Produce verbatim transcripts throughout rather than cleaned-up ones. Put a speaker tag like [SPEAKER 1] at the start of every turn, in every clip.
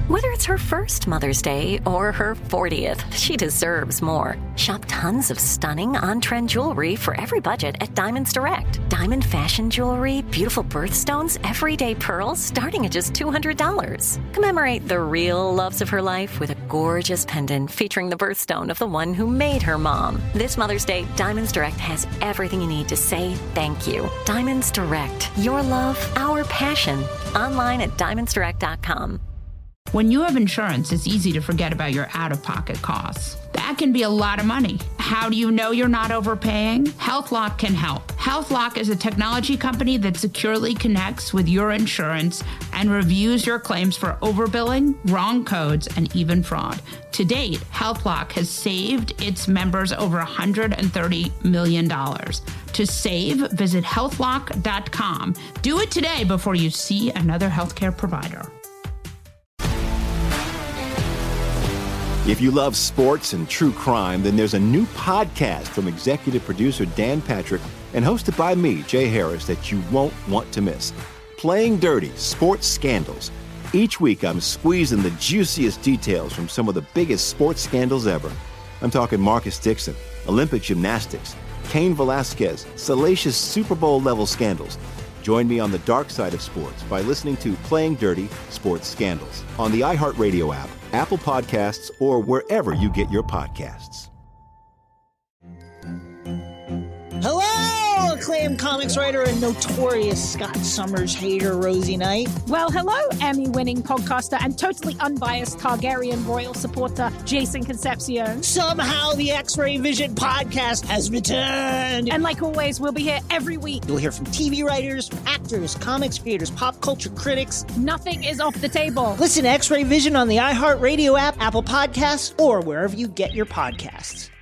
[SPEAKER 1] Whether it's her first Mother's Day or her fortieth, she deserves more. Shop tons of stunning on-trend jewelry for every budget at Diamonds Direct. Diamond fashion jewelry, beautiful birthstones, everyday pearls starting at just two hundred dollars. Commemorate the real loves of her life with a gorgeous pendant featuring the birthstone of the one who made her mom. This Mother's Day, Diamonds Direct has everything you need to say thank you. Diamonds Direct. Your love, our passion. Online at diamonds direct dot com.
[SPEAKER 2] When you have insurance, it's easy to forget about your out-of-pocket costs. That can be a lot of money. How do you know you're not overpaying? HealthLock can help. HealthLock is a technology company that securely connects with your insurance and reviews your claims for overbilling, wrong codes, and even fraud. To date, HealthLock has saved its members over one hundred thirty million dollars. To save, visit health lock dot com. Do it today before you see another healthcare provider.
[SPEAKER 3] If you love sports and true crime, then there's a new podcast from executive producer Dan Patrick and hosted by me, Jay Harris, that you won't want to miss. Playing Dirty: Sports Scandals. Each week, I'm squeezing the juiciest details from some of the biggest sports scandals ever. I'm talking Marcus Dixon, Olympic gymnastics, Cain Velasquez, salacious Super Bowl-level scandals. Join me on the dark side of sports by listening to Playing Dirty: Sports Scandals on the iHeartRadio app, Apple Podcasts, or wherever you get your podcasts.
[SPEAKER 4] Hello, acclaimed comics writer and notorious Scott Summers hater, Rosie Knight.
[SPEAKER 5] Well, hello, Emmy-winning podcaster and totally unbiased Targaryen royal supporter, Jason Concepcion.
[SPEAKER 4] Somehow the X-Ray Vision podcast has returned.
[SPEAKER 5] And like always, we'll be here every week.
[SPEAKER 4] You'll hear from T V writers, actors, comics creators, pop culture critics.
[SPEAKER 5] Nothing is off the table.
[SPEAKER 4] Listen to X-Ray Vision on the iHeartRadio app, Apple Podcasts, or wherever you get your podcasts.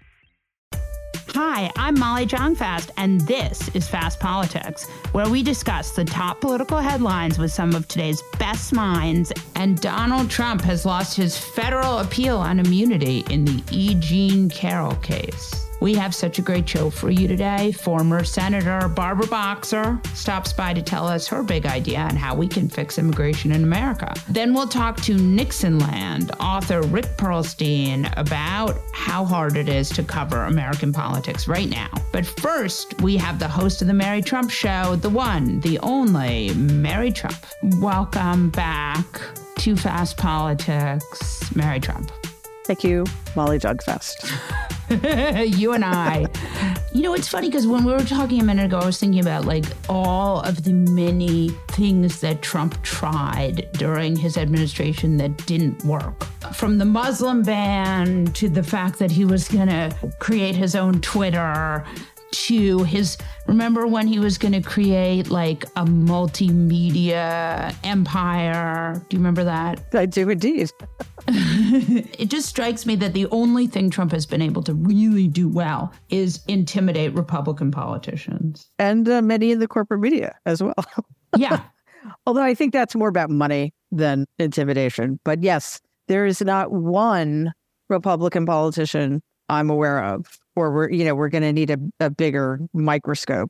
[SPEAKER 2] Hi, I'm Molly Jong-Fast, and this is Fast Politics, where we discuss the top political headlines with some of today's best minds. And Donald Trump has lost his federal appeal on immunity in the E. Jean Carroll case. We have such a great show for you today. Former Senator Barbara Boxer stops by to tell us her big idea on how we can fix immigration in America. Then we'll talk to Nixonland author Rick Perlstein about how hard it is to cover American politics right now. But first, we have the host of the Mary Trump Show, the one, the only, Mary Trump. Welcome back to Fast Politics, Mary Trump.
[SPEAKER 6] Thank you, Molly Jong-Fast.
[SPEAKER 2] You and I. You know, it's funny because when we were talking a minute ago, I was thinking about like all of the many things that Trump tried during his administration that didn't work. From the Muslim ban to the fact that he was going to create his own Twitter to his, remember when he was going to create like a multimedia empire? Do you remember that?
[SPEAKER 6] I do indeed.
[SPEAKER 2] It just strikes me that the only thing Trump has been able to really do well is intimidate Republican politicians.
[SPEAKER 6] And uh, many in the corporate media as well.
[SPEAKER 2] Yeah.
[SPEAKER 6] Although I think that's more about money than intimidation. But yes, there is not one Republican politician I'm aware of, or we're, you know, we're going to need a, a bigger microscope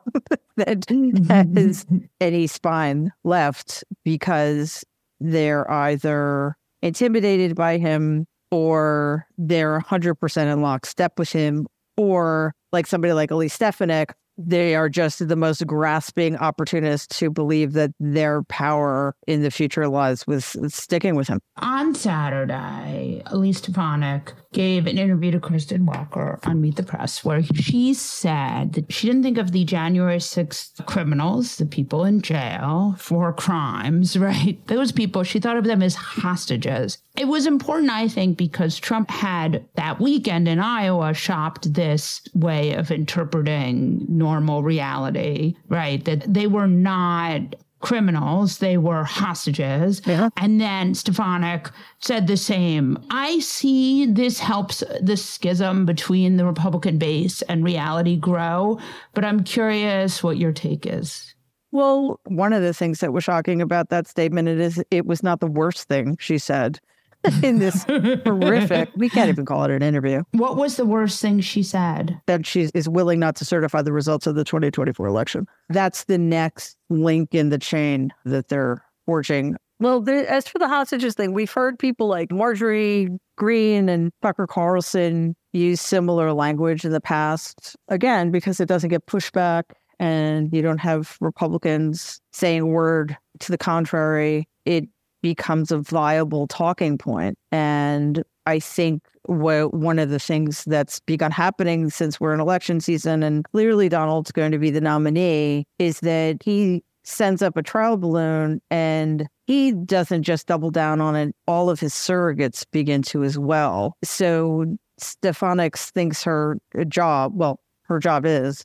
[SPEAKER 6] that has any spine left, because they're either intimidated by him or they're one hundred percent in lockstep with him, or like somebody like Elise Stefanik, they are just the most grasping opportunists who believe that their power in the future lies with sticking with him.
[SPEAKER 2] On Saturday, Elise Stefanik gave an interview to Kristen Welker on Meet the Press, where she said that she didn't think of the January sixth criminals, the people in jail for crimes, right? Those people, she thought of them as hostages. It was important, I think, because Trump had that weekend in Iowa shopped this way of interpreting normal reality, right? That they were not criminals, they were hostages. Yeah. And then Stefanik said the same. I see this helps the schism between the Republican base and reality grow, but I'm curious what your take is.
[SPEAKER 6] Well, one of the things that was shocking about that statement it is it was not the worst thing she said in this horrific, we can't even call it an interview.
[SPEAKER 2] What was the worst thing she said?
[SPEAKER 6] That she is willing not to certify the results of the twenty twenty-four election. That's the next link in the chain that they're forging Well, there, as for the hostages thing, we've heard people like Marjorie Greene and Tucker Carlson use similar language in the past, again, because it doesn't get pushback and you don't have Republicans saying a word to the contrary. It becomes a viable talking point. And I think what, one of the things that's begun happening since we're in election season, and clearly Donald's going to be the nominee, is that he sends up a trial balloon and he doesn't just double down on it. All of his surrogates begin to as well. So Stefanik thinks her job, well, her job is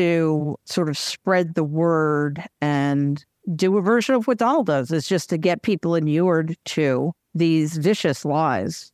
[SPEAKER 6] to sort of spread the word and do a version of what Donald does, is just to get people inured to these vicious lies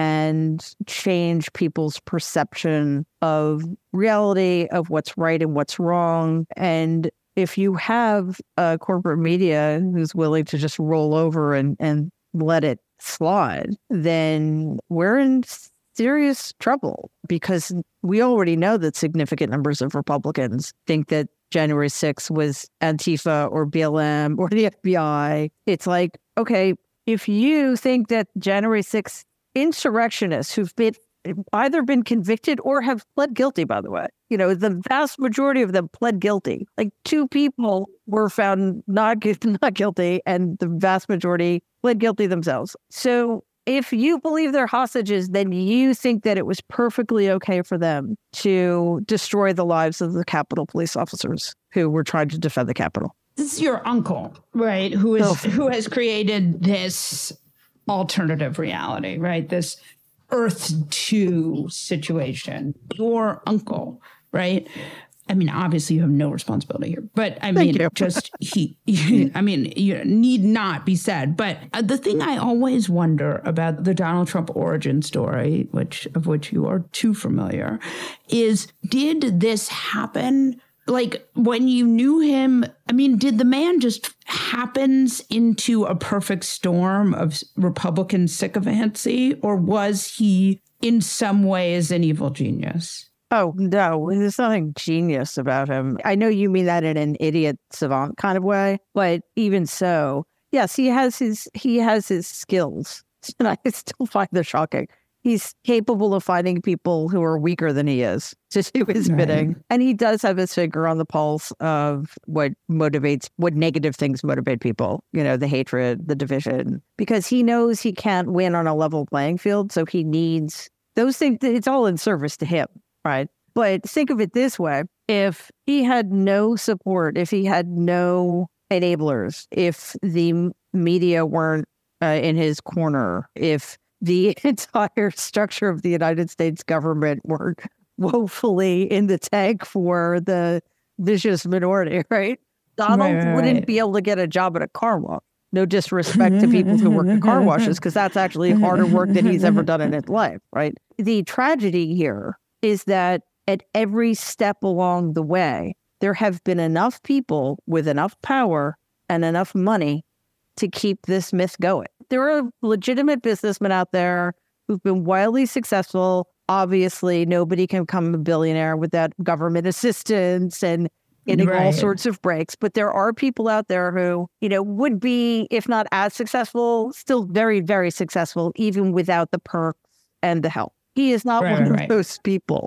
[SPEAKER 6] and change people's perception of reality, of what's right and what's wrong. And if you have a corporate media who's willing to just roll over and, and let it slide, then we're in serious trouble, because we already know that significant numbers of Republicans think that January sixth was Antifa or B L M or the F B I. It's like, okay, if you think that January sixth insurrectionists who've been either been convicted or have pled guilty, by the way, you know, the vast majority of them pled guilty. Like two people were found not, not guilty, and the vast majority pled guilty themselves. So if you believe they're hostages, then you think that it was perfectly okay for them to destroy the lives of the Capitol police officers who were trying to defend the Capitol.
[SPEAKER 2] This is your uncle, right? Who is
[SPEAKER 6] Oh.
[SPEAKER 2] who has created this alternative reality, right? This Earth two situation. Your uncle, right? I mean, obviously you have no responsibility here, but I
[SPEAKER 6] Thank
[SPEAKER 2] mean,
[SPEAKER 6] you.
[SPEAKER 2] just he, I mean, you need not be said. But the thing I always wonder about the Donald Trump origin story, which of which you are too familiar, is did this happen? Like when you knew him, I mean, did the man just happens into a perfect storm of Republican sycophancy, or was he in some ways an evil genius?
[SPEAKER 6] Oh, no, there's nothing genius about him. I know you mean that in an idiot savant kind of way, but even so, yes, he has his he has his skills. And I still find this shocking. He's capable of finding people who are weaker than he is to do his
[SPEAKER 2] Right.
[SPEAKER 6] bidding. And he does have his finger on the pulse of what motivates, what negative things motivate people, you know, the hatred, the division, because he knows he can't win on a level playing field. So he needs those things. It's all in service to him. Right. But think of it this way. If he had no support, if he had no enablers, if the media weren't uh, in his corner, if the entire structure of the United States government were woefully in the tank for the vicious minority, right? Donald
[SPEAKER 2] Right, right,
[SPEAKER 6] wouldn't
[SPEAKER 2] right.
[SPEAKER 6] be able to get a job at a car wash. No disrespect to people who work at car washes, because that's actually harder work than he's ever done in his life, right? The tragedy here is that at every step along the way, there have been enough people with enough power and enough money to keep this myth going. There are legitimate businessmen out there who've been wildly successful. Obviously, nobody can become a billionaire without government assistance and getting all
[SPEAKER 2] Right.
[SPEAKER 6] sorts of breaks. But there are people out there who, you know, would be, if not as successful, still very, very successful, even without the perks and the help. He is not
[SPEAKER 2] Right,
[SPEAKER 6] one
[SPEAKER 2] right,
[SPEAKER 6] of
[SPEAKER 2] right.
[SPEAKER 6] those people.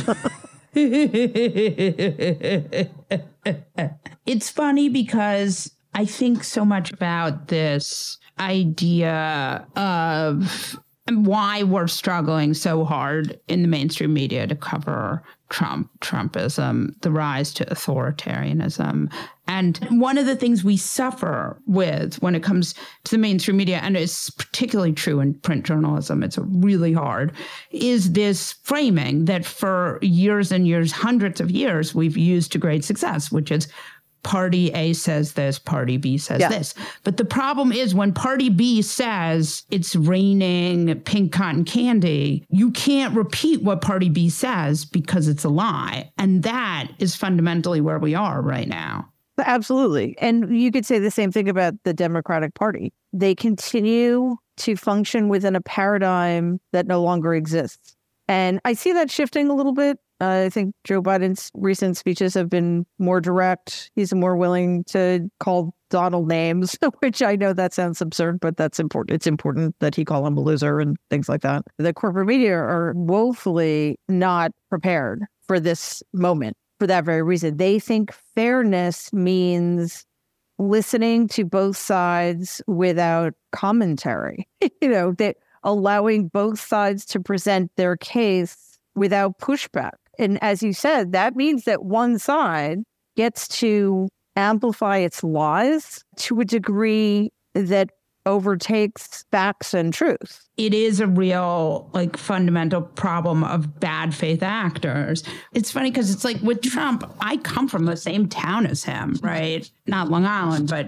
[SPEAKER 2] It's funny because I think so much about this idea of why we're struggling so hard in the mainstream media to cover Trump, Trumpism, the rise to authoritarianism. And one of the things we suffer with when it comes to the mainstream media, and it's particularly true in print journalism, it's really hard, is this framing that for years and years, hundreds of years, we've used to great success, which is Party A says this, Party B says
[SPEAKER 6] Yeah.
[SPEAKER 2] this. But the problem is when Party B says it's raining pink cotton candy, you can't repeat what Party B says because it's a lie. And that is fundamentally where we are right now.
[SPEAKER 6] Absolutely. And you could say the same thing about the Democratic Party. They continue to function within a paradigm that no longer exists. And I see that shifting a little bit Uh, I think Joe Biden's recent speeches have been more direct. He's more willing to call Donald names, which I know that sounds absurd, but that's important. It's important that he call him a loser and things like that. The corporate media are woefully not prepared for this moment for that very reason. They think fairness means listening to both sides without commentary, you know, that allowing both sides to present their case without pushback. And as you said, that means that one side gets to amplify its lies to a degree that overtakes facts and truth.
[SPEAKER 2] It is a real, like, fundamental problem of bad faith actors. It's funny because it's like with Trump, I come from the same town as him, right? Not Long Island, but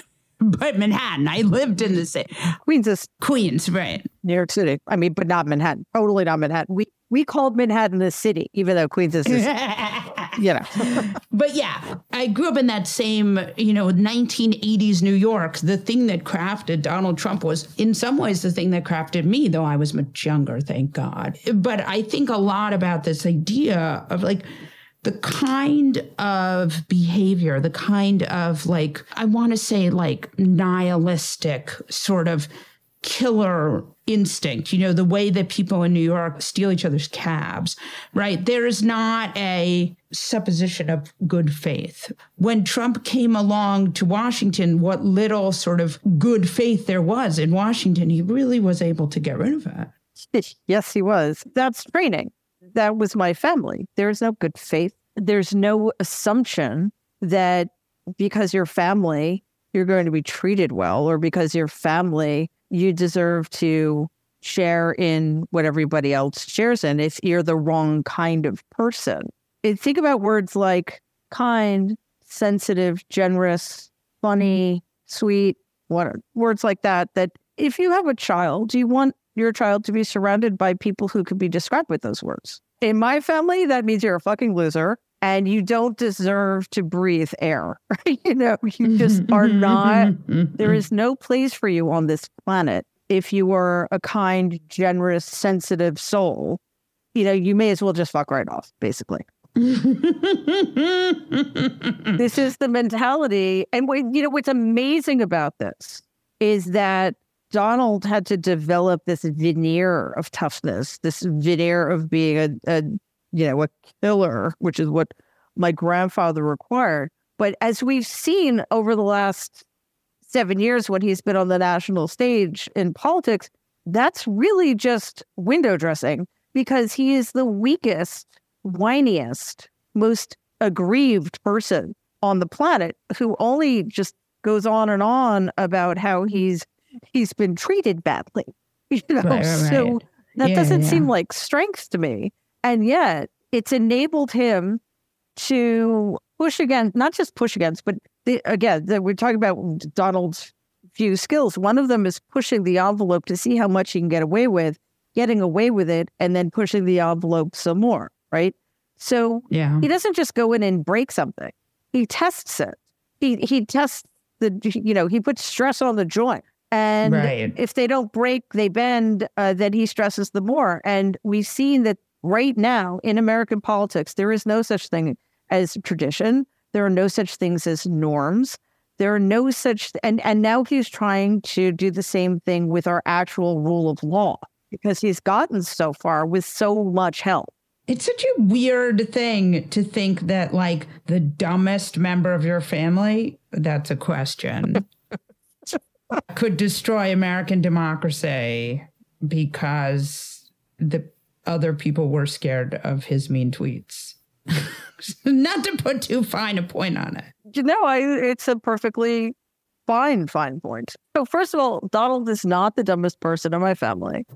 [SPEAKER 2] but Manhattan. I lived in the same.
[SPEAKER 6] Queens is
[SPEAKER 2] Queens, right?
[SPEAKER 6] New York City. I mean, but not Manhattan. Totally not Manhattan. We we called Manhattan the city, even though Queens is, this, you know.
[SPEAKER 2] But yeah, I grew up in that same, you know, nineteen eighties New York. The thing that crafted Donald Trump was in some ways the thing that crafted me, though I was much younger, thank God. But I think a lot about this idea of like the kind of behavior, the kind of like, I want to say like nihilistic sort of killer instinct, you know, the way that people in New York steal each other's cabs, right? There is not a supposition of good faith. When Trump came along to Washington, what little sort of good faith there was in Washington, he really was able to get rid of it.
[SPEAKER 6] Yes, he was. That's training. That was my family. There's no good faith. There's no assumption that because you're family, you're going to be treated well, or because you're family, you deserve to share in what everybody else shares in if you're the wrong kind of person. And think about words like kind, sensitive, generous, funny, sweet, what words like that, that if you have a child, you want your child to be surrounded by people who could be described with those words. In my family, that means you're a fucking loser and you don't deserve to breathe air. You know, you just are not, there is no place for you on this planet. If you are a kind, generous, sensitive soul, you know, you may as well just fuck right off, basically. This is the mentality. And, what, you know, what's amazing about this is that Donald had to develop this veneer of toughness, this veneer of being a, a you know, a killer, which is what my grandfather required. But as we've seen over the last seven years when he's been on the national stage in politics, that's really just window dressing, because he is the weakest, whiniest, most aggrieved person on the planet who only just goes on and on about how he's he's been treated badly. You know, right, right. So that yeah, doesn't yeah. seem like strength to me. And yet it's enabled him to push against, not just push against, but the, again, the, we're talking about Donald's few skills. One of them is pushing the envelope to see how much he can get away with, getting away with it, and then pushing the envelope some more, right? So yeah. he doesn't just go in and break something. He tests it. He he tests the, you know, he puts stress on the joint. And right. if they don't break, they bend, uh, then he stresses them more. And we've seen that right now in American politics, there is no such thing as tradition. There are no such things as norms. There are no such, and, and now he's trying to do the same thing with our actual rule of law, because he's gotten so far with so much help.
[SPEAKER 2] It's such a weird thing to think that, like, the dumbest member of your family, that's a question, could destroy American democracy because the other people were scared of his mean tweets. Not to put too fine a point on it.
[SPEAKER 6] You know, I, it's a perfectly fine, fine point. So first of all, Donald is not the dumbest person in my family.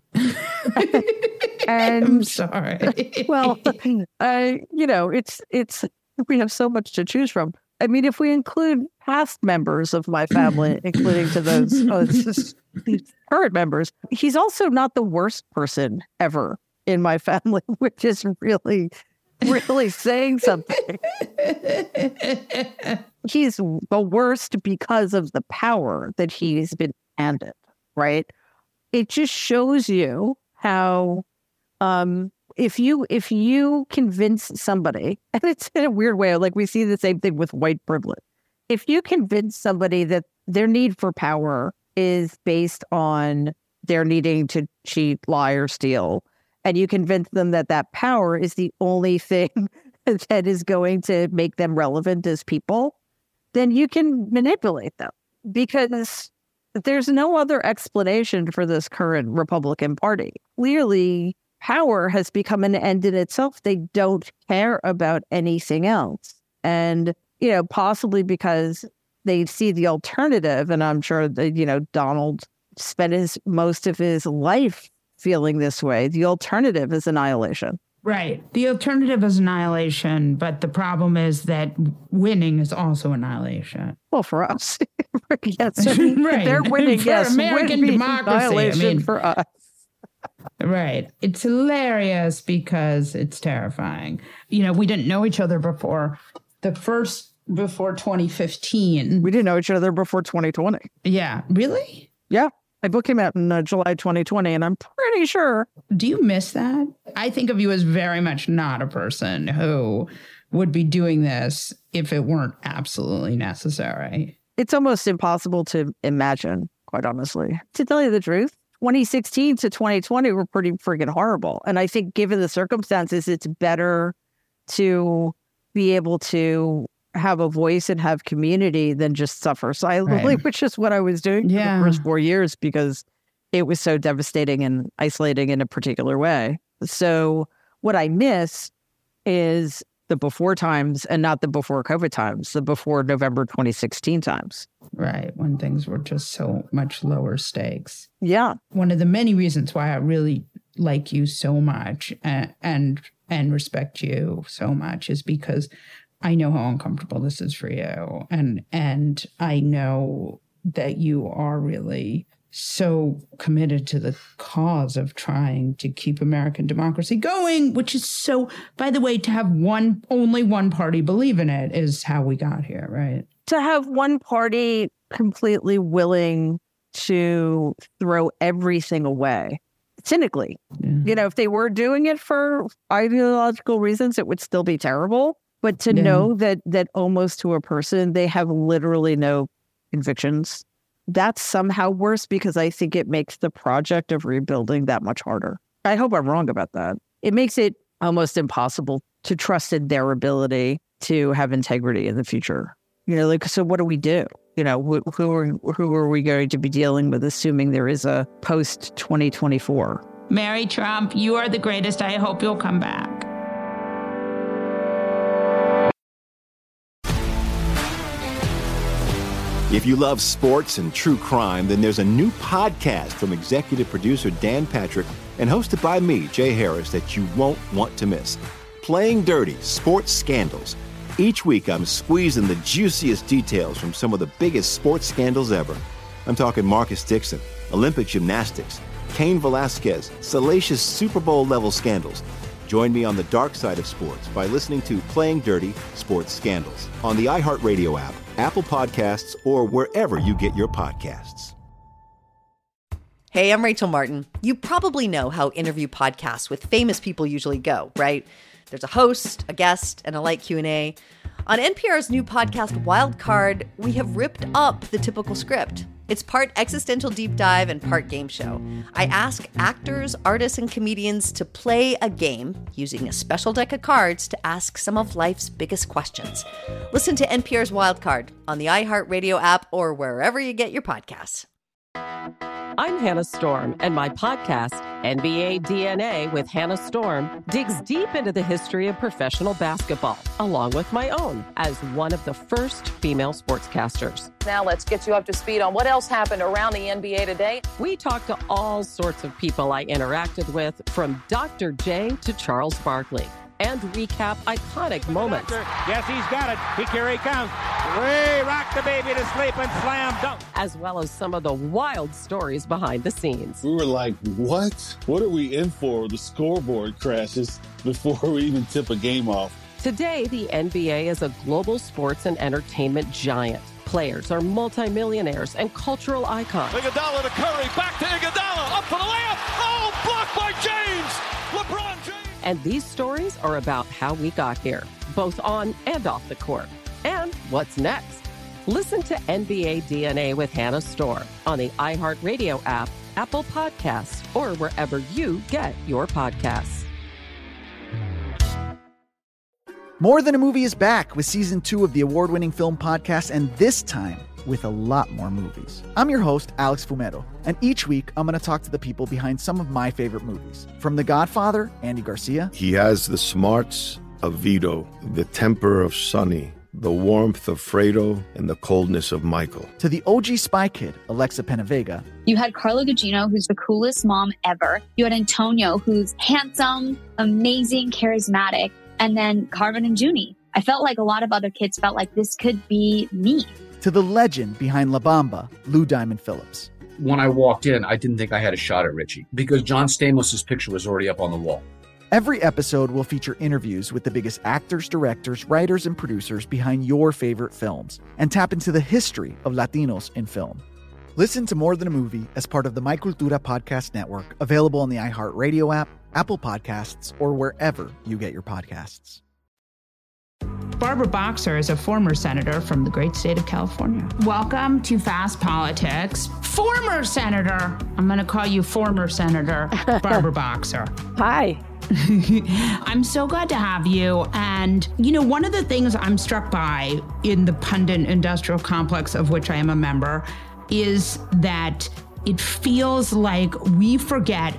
[SPEAKER 6] And,
[SPEAKER 2] I'm sorry.
[SPEAKER 6] Well, uh, you know, it's it's we have so much to choose from. I mean, if we include past members of my family, including to those uh, current members, he's also not the worst person ever in my family, which is really, really saying something. He's the worst because of the power that he's been handed, right? It just shows you how um, if you if you convince somebody, and it's in a weird way, like we see the same thing with white privilege. If you convince somebody that their need for power is based on their needing to cheat, lie, or steal, and you convince them that that power is the only thing that is going to make them relevant as people, then you can manipulate them, because there's no other explanation for this current Republican Party. Clearly, power has become an end in itself. They don't care about anything else. And, you know, possibly because they see the alternative, and I'm sure that, you know, Donald spent his most of his life feeling this way. The alternative is annihilation.
[SPEAKER 2] Right. The alternative is annihilation, but the problem is that winning is also annihilation.
[SPEAKER 6] Well, for us, yes, right. They're winning.
[SPEAKER 2] For
[SPEAKER 6] yes,
[SPEAKER 2] American democracy,
[SPEAKER 6] annihilation
[SPEAKER 2] I mean,
[SPEAKER 6] for us.
[SPEAKER 2] Right. It's hilarious because it's terrifying. You know, we didn't know each other before the first before twenty fifteen.
[SPEAKER 6] We didn't know each other before twenty twenty.
[SPEAKER 2] Yeah. Really?
[SPEAKER 6] Yeah. My book came out in uh, July twenty twenty, and I'm pretty sure.
[SPEAKER 2] Do you miss that? I think of you as very much not a person who would be doing this if it weren't absolutely necessary.
[SPEAKER 6] It's almost impossible to imagine, quite honestly. To tell you the truth, twenty sixteen to twenty twenty were pretty freaking horrible. And I think given the circumstances, it's better to be able to have a voice and have community than just suffer silently, right. Which is what I was doing
[SPEAKER 2] yeah.
[SPEAKER 6] for the first four years because it was so devastating and isolating in a particular way. So what I miss is the before times and not the before COVID times, the before November twenty sixteen times.
[SPEAKER 2] Right, when things were just so much lower stakes.
[SPEAKER 6] Yeah.
[SPEAKER 2] One of the many reasons why I really like you so much and and, and respect you so much is because I know how uncomfortable this is for you. And and I know that you are really so committed to the cause of trying to keep American democracy going, which is so, by the way, to have one, only one party believe in it is how we got here, right?
[SPEAKER 6] To have one party completely willing to throw everything away, cynically. Yeah. You know, if they were doing it for ideological reasons, it would still be terrible. But to yeah. know that that almost to a person, they have literally no convictions, that's somehow worse because I think it makes the project of rebuilding that much harder. I hope I'm wrong about that. It makes it almost impossible to trust in their ability to have integrity in the future. You know, like, so what do we do? You know, who, who are who are we going to be dealing with, assuming there is a post twenty twenty-four?
[SPEAKER 2] Mary Trump, you are the greatest. I hope you'll come back.
[SPEAKER 3] If you love sports and true crime, then there's a new podcast from executive producer Dan Patrick and hosted by me, Jay Harris, that you won't want to miss. Playing Dirty: Sports Scandals. Each week, I'm squeezing the juiciest details from some of the biggest sports scandals ever. I'm talking Marcus Dixon, Olympic gymnastics, Cain Velasquez, salacious Super Bowl-level scandals. Join me on the dark side of sports by listening to Playing Dirty: Sports Scandals on the iHeartRadio app, Apple Podcasts, or wherever you get your podcasts.
[SPEAKER 7] Hey, I'm Rachel Martin. You probably know how interview podcasts with famous people usually go, right? There's a host, a guest, and a light Q and A. On N P R's new podcast, Wildcard, we have ripped up the typical script. It's part existential deep dive and part game show. I ask actors, artists, and comedians to play a game using a special deck of cards to ask some of life's biggest questions. Listen to N P R's Wildcard on the iHeartRadio app or wherever you get your podcasts.
[SPEAKER 8] I'm Hannah Storm, and my podcast, N B A D N A with Hannah Storm, digs deep into the history of professional basketball, along with my own, as one of the first female sportscasters.
[SPEAKER 9] Now let's get you up to speed on what else happened around the N B A today.
[SPEAKER 8] We talked to all sorts of people I interacted with, from Doctor J to Charles Barkley, and recap iconic moments.
[SPEAKER 10] Yes, he's got it. Here he comes. Way rock the baby to sleep and slam dunk.
[SPEAKER 8] As well as some of the wild stories behind the scenes.
[SPEAKER 11] We were like, what? What are we in for? The scoreboard crashes before we even tip a game off.
[SPEAKER 8] Today, the N B A is a global sports and entertainment giant. Players are multimillionaires and cultural icons.
[SPEAKER 10] Iguodala to Curry, back to Iguodala, up for the layup. Oh, blocked by James. LeBron James.
[SPEAKER 8] And these stories are about how we got here, both on and off the court. And what's next? Listen to N B A D N A with Hannah Storm on the iHeartRadio app, Apple Podcasts, or wherever you get your podcasts.
[SPEAKER 12] More Than a Movie is back with season two of the award-winning film podcast, and this time with a lot more movies. I'm your host, Alex Fumero, and each week I'm going to talk to the people behind some of my favorite movies. From The Godfather, Andy Garcia.
[SPEAKER 13] He has the smarts of Vito, the temper of Sonny, the warmth of Fredo, and the coldness of Michael.
[SPEAKER 12] To the O G Spy Kid, Alexa Penavega.
[SPEAKER 14] You had Carla Gugino, who's the coolest mom ever. You had Antonio, who's handsome, amazing, charismatic. And then Carmen and Junie. I felt like a lot of other kids felt like this could be me.
[SPEAKER 12] To the legend behind La Bamba, Lou Diamond Phillips.
[SPEAKER 15] When I walked in, I didn't think I had a shot at Richie because John Stamos' picture was already up on the wall.
[SPEAKER 12] Every episode will feature interviews with the biggest actors, directors, writers, and producers behind your favorite films and tap into the history of Latinos in film. Listen to More Than a Movie as part of the My Cultura Podcast Network, available on the iHeartRadio app, Apple Podcasts, or wherever you get your podcasts.
[SPEAKER 2] Barbara Boxer is a former senator from the great state of California. Welcome to Fast Politics. Former senator. I'm going to call you former senator Barbara Boxer.
[SPEAKER 16] Hi.
[SPEAKER 2] I'm so glad to have you. And, you know, one of the things I'm struck by in the pundit industrial complex of which I am a member is that it feels like we forget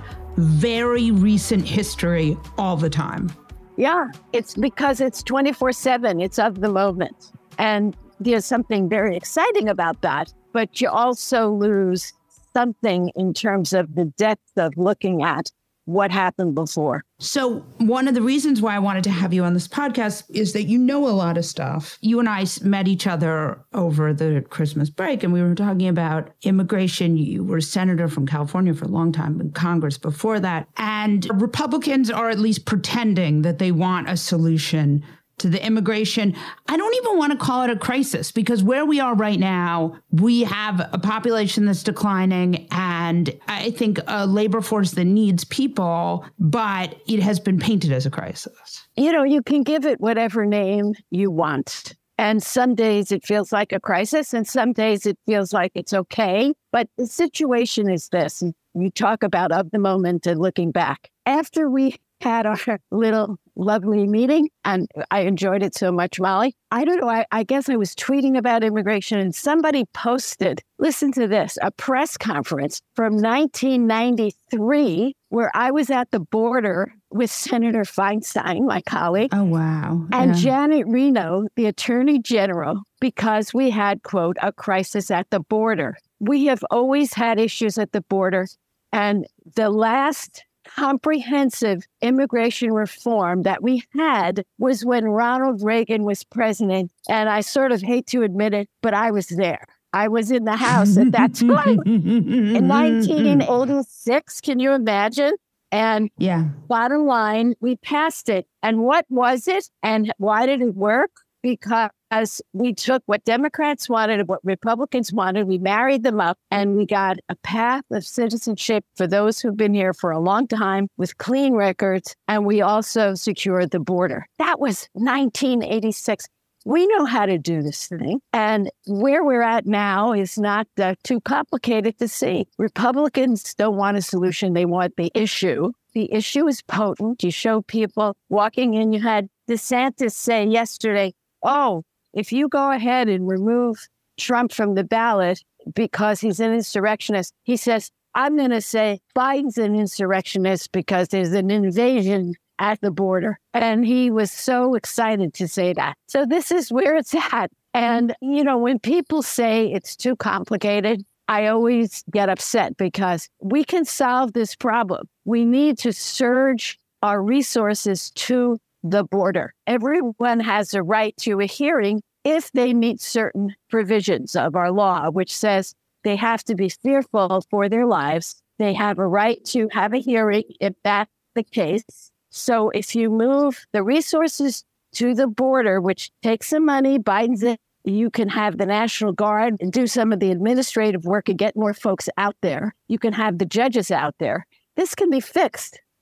[SPEAKER 2] very recent history all the time.
[SPEAKER 16] Yeah, it's because it's twenty-four seven. It's of the moment. And there's something very exciting about that. But you also lose something in terms of the depth of looking at what happened before.
[SPEAKER 2] So one of the reasons why I wanted to have you on this podcast is that you know a lot of stuff. You and I met each other over the Christmas break, and we were talking about immigration. You were a senator from California for a long time in Congress before that. And Republicans are at least pretending that they want a solution to the immigration. I don't even want to call it a crisis because where we are right now, we have a population that's declining and I think a labor force that needs people, but it has been painted as a crisis.
[SPEAKER 16] You know, you can give it whatever name you want. And some days it feels like a crisis and some days it feels like it's okay. But the situation is this. You talk about of the moment and looking back. After we had our little lovely meeting, and I enjoyed it so much, Molly. I don't know, I, I guess I was tweeting about immigration and somebody posted, listen to this, a press conference from nineteen ninety-three where I was at the border with Senator Feinstein, my colleague.
[SPEAKER 2] Oh, wow.
[SPEAKER 16] And
[SPEAKER 2] yeah.
[SPEAKER 16] Janet Reno, the Attorney General, because we had, quote, a crisis at the border. We have always had issues at the border. And the last comprehensive immigration reform that we had was when Ronald Reagan was president. And I sort of hate to admit it, but I was there. I was in the House at that time in nineteen eighty-six. Can you imagine? And
[SPEAKER 2] yeah,
[SPEAKER 16] bottom line, we passed it. And what was it? And why did it work? Because we took what Democrats wanted and what Republicans wanted, we married them up, and we got a path of citizenship for those who've been here for a long time with clean records, and we also secured the border. That was nineteen eighty-six. We know how to do this thing, and where we're at now is not uh, too complicated to see. Republicans don't want a solution. They want the issue. The issue is potent. You show people walking in. You had DeSantis say yesterday, oh, if you go ahead and remove Trump from the ballot because he's an insurrectionist, he says, I'm going to say Biden's an insurrectionist because there's an invasion at the border. And he was so excited to say that. So this is where it's at. And, you know, when people say it's too complicated, I always get upset because we can solve this problem. We need to surge our resources to the border. Everyone has a right to a hearing if they meet certain provisions of our law, which says they have to be fearful for their lives. They have a right to have a hearing if that's the case. So if you move the resources to the border, which takes some money, Biden's it, you can have the National Guard and do some of the administrative work and get more folks out there. You can have the judges out there. This can be fixed.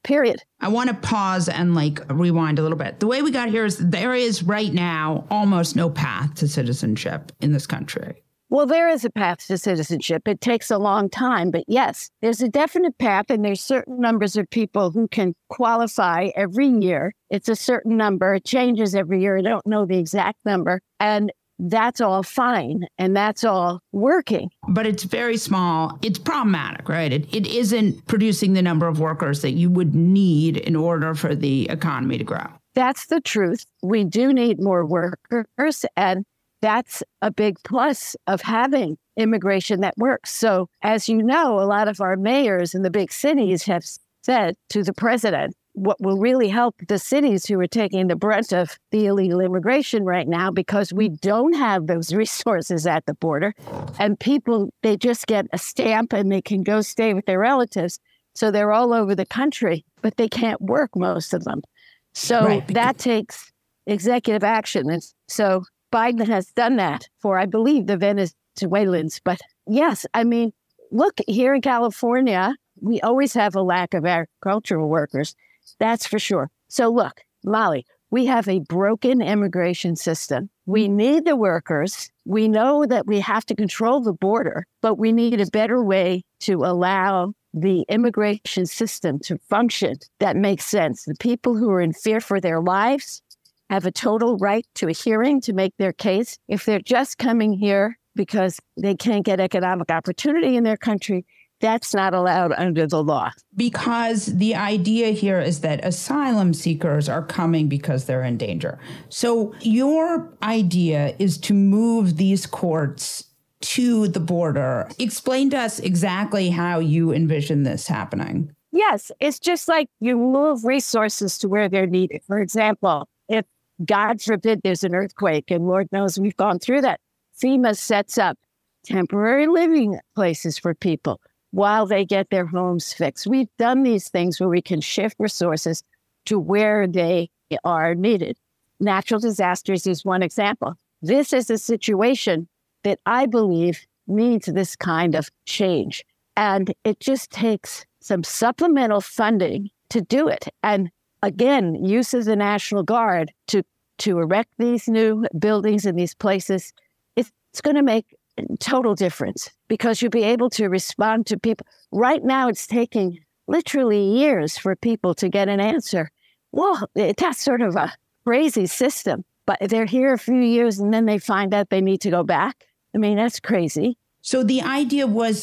[SPEAKER 16] period.
[SPEAKER 2] I want to pause and like rewind a little bit. The way we got here is there is right now almost no path to citizenship in this country.
[SPEAKER 16] Well, there is a path to citizenship. It takes a long time, but yes, there's a definite path, and there's certain numbers of people who can qualify every year. It's a certain number. It changes every year. I don't know the exact number. And that's all fine, and that's all working.
[SPEAKER 2] But it's very small. It's problematic, right? It, it isn't producing the number of workers that you would need in order for the economy to grow.
[SPEAKER 16] That's the truth. We do need more workers, and that's a big plus of having immigration that works. So, as you know, a lot of our mayors in the big cities have said to the president, what will really help the cities who are taking the brunt of the illegal immigration right now, because we don't have those resources at the border, and people, they just get a stamp and they can go stay with their relatives. So they're all over the country, but they can't work, most of them. So right. that takes executive action. And so Biden has done that for, I believe, the Venezuelans. But yes, I mean, look, here in California, we always have a lack of agricultural workers. That's for sure. So look, Molly, we have a broken immigration system. We need the workers. We know that we have to control the border, but we need a better way to allow the immigration system to function that makes sense. The people who are in fear for their lives have a total right to a hearing to make their case. If they're just coming here because they can't get economic opportunity in their country, that's not allowed under the law.
[SPEAKER 2] Because the idea here is that asylum seekers are coming because they're in danger. So your idea is to move these courts to the border. Explain to us exactly how you envision this happening.
[SPEAKER 16] Yes, it's just like you move resources to where they're needed. For example, if God forbid there's an earthquake, and Lord knows we've gone through that, FEMA sets up temporary living places for people while they get their homes fixed. We've done these things where we can shift resources to where they are needed. Natural disasters is one example. This is a situation that I believe needs this kind of change. And it just takes some supplemental funding to do it. And again, use of the National Guard to, to erect these new buildings in these places, it's, it's going to make total difference, because you'll be able to respond to people. Right now, it's taking literally years for people to get an answer. Well, that's sort of a crazy system, but they're here a few years and then they find out they need to go back. I mean, that's crazy.
[SPEAKER 2] So the idea was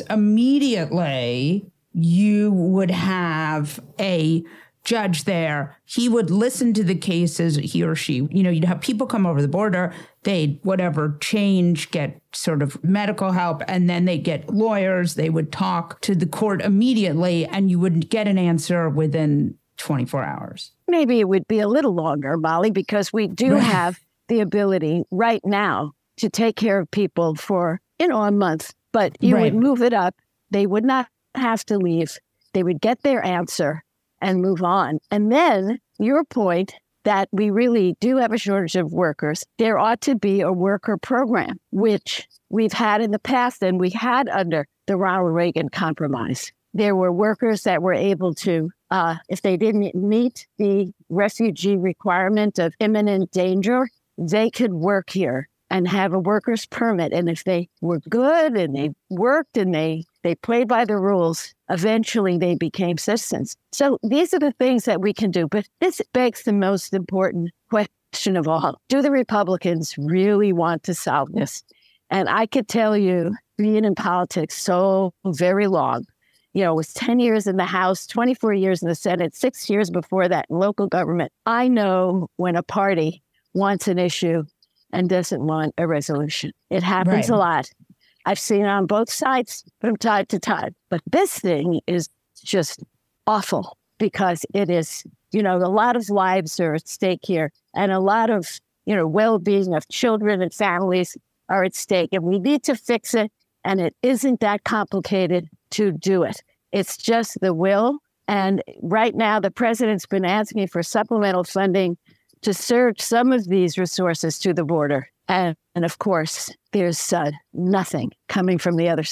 [SPEAKER 2] immediately you would have a judge there. He would listen to the cases, he or she, you know, you'd have people come over the border, they'd whatever change, get sort of medical help, and then they get lawyers, they would talk to the court immediately, and you would get an answer within twenty-four hours.
[SPEAKER 16] Maybe it would be a little longer, Molly, because we do
[SPEAKER 2] Right.
[SPEAKER 16] have the ability right now to take care of people for, you know, a month, but you
[SPEAKER 2] Right.
[SPEAKER 16] would move it up. They would not have to leave. They would get their answer and move on. And then your point that we really do have a shortage of workers, there ought to be a worker program, which we've had in the past and we had under the Ronald Reagan compromise. There were workers that were able to, uh, if they didn't meet the refugee requirement of imminent danger, they could work here and have a worker's permit. And if they were good and they worked and they, they played by the rules, eventually they became citizens. So these are the things that we can do. But this begs the most important question of all. Do the Republicans really want to solve this? And I could tell you, being in politics so very long, you know, it was ten years in the House, twenty-four years in the Senate, six years before that in local government. I know when a party wants an issue and doesn't want a resolution. It happens
[SPEAKER 2] Right.
[SPEAKER 16] a lot. I've seen it on both sides from time to time. But this thing is just awful because it is, you know, a lot of lives are at stake here and a lot of, you know, well-being of children and families are at stake. And we need to fix it. And it isn't that complicated to do it. It's just the will. And right now, the president's been asking for supplemental funding to surge some of these resources to the border. And, and of course, there's uh, nothing coming from the other side.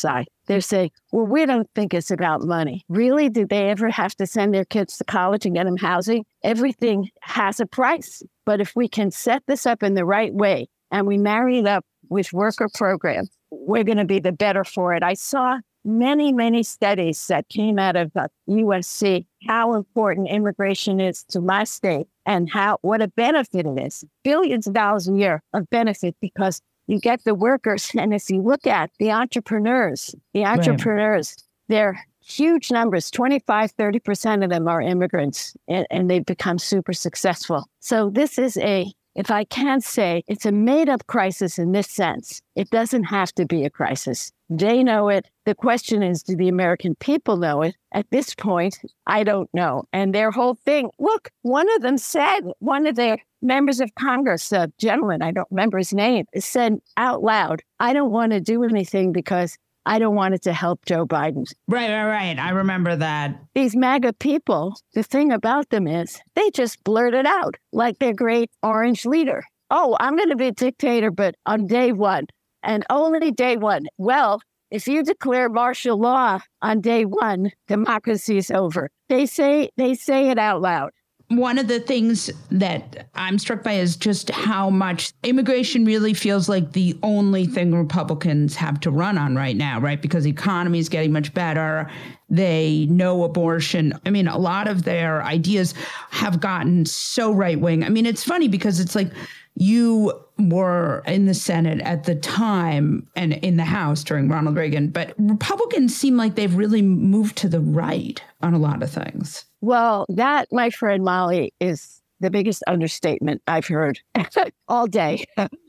[SPEAKER 16] they're saying, well, we don't think it's about money. Really? Did they ever have to send their kids to college and get them housing? Everything has a price. But if we can set this up in the right way and we marry it up with worker programs, we're going to be the better for it. I saw many, many studies that came out of the U S C, how important immigration is to my state and how what a benefit it is. Billions of dollars a year of benefit because you get the workers. And if you look at the entrepreneurs, the entrepreneurs, right. they're huge numbers, twenty-five, thirty percent of them are immigrants and, and they've become super successful. So this is a If I can say, it's a made-up crisis in this sense. It doesn't have to be a crisis. They know it. The question is, do the American people know it? At this point, I don't know. And their whole thing, look, one of them said, one of their members of Congress, a gentleman, I don't remember his name, said out loud, I don't want to do anything because I don't want it to help Joe Biden.
[SPEAKER 2] Right, right, right. I remember that.
[SPEAKER 16] These MAGA people, the thing about them is they just blurt it out like their great orange leader. Oh, I'm going to be a dictator, but on day one and only day one. Well, if you declare martial law on day one, democracy is over. They say they say it out loud.
[SPEAKER 2] One of the things that I'm struck by is just how much immigration really feels like the only thing Republicans have to run on right now, right? Because the economy is getting much better. They know abortion. I mean, a lot of their ideas have gotten so right wing. I mean, it's funny because it's like you were in the Senate at the time and in the House during Ronald Reagan, but Republicans seem like they've really moved to the right on a lot of things.
[SPEAKER 16] Well, that, my friend Molly, is the biggest understatement I've heard all day.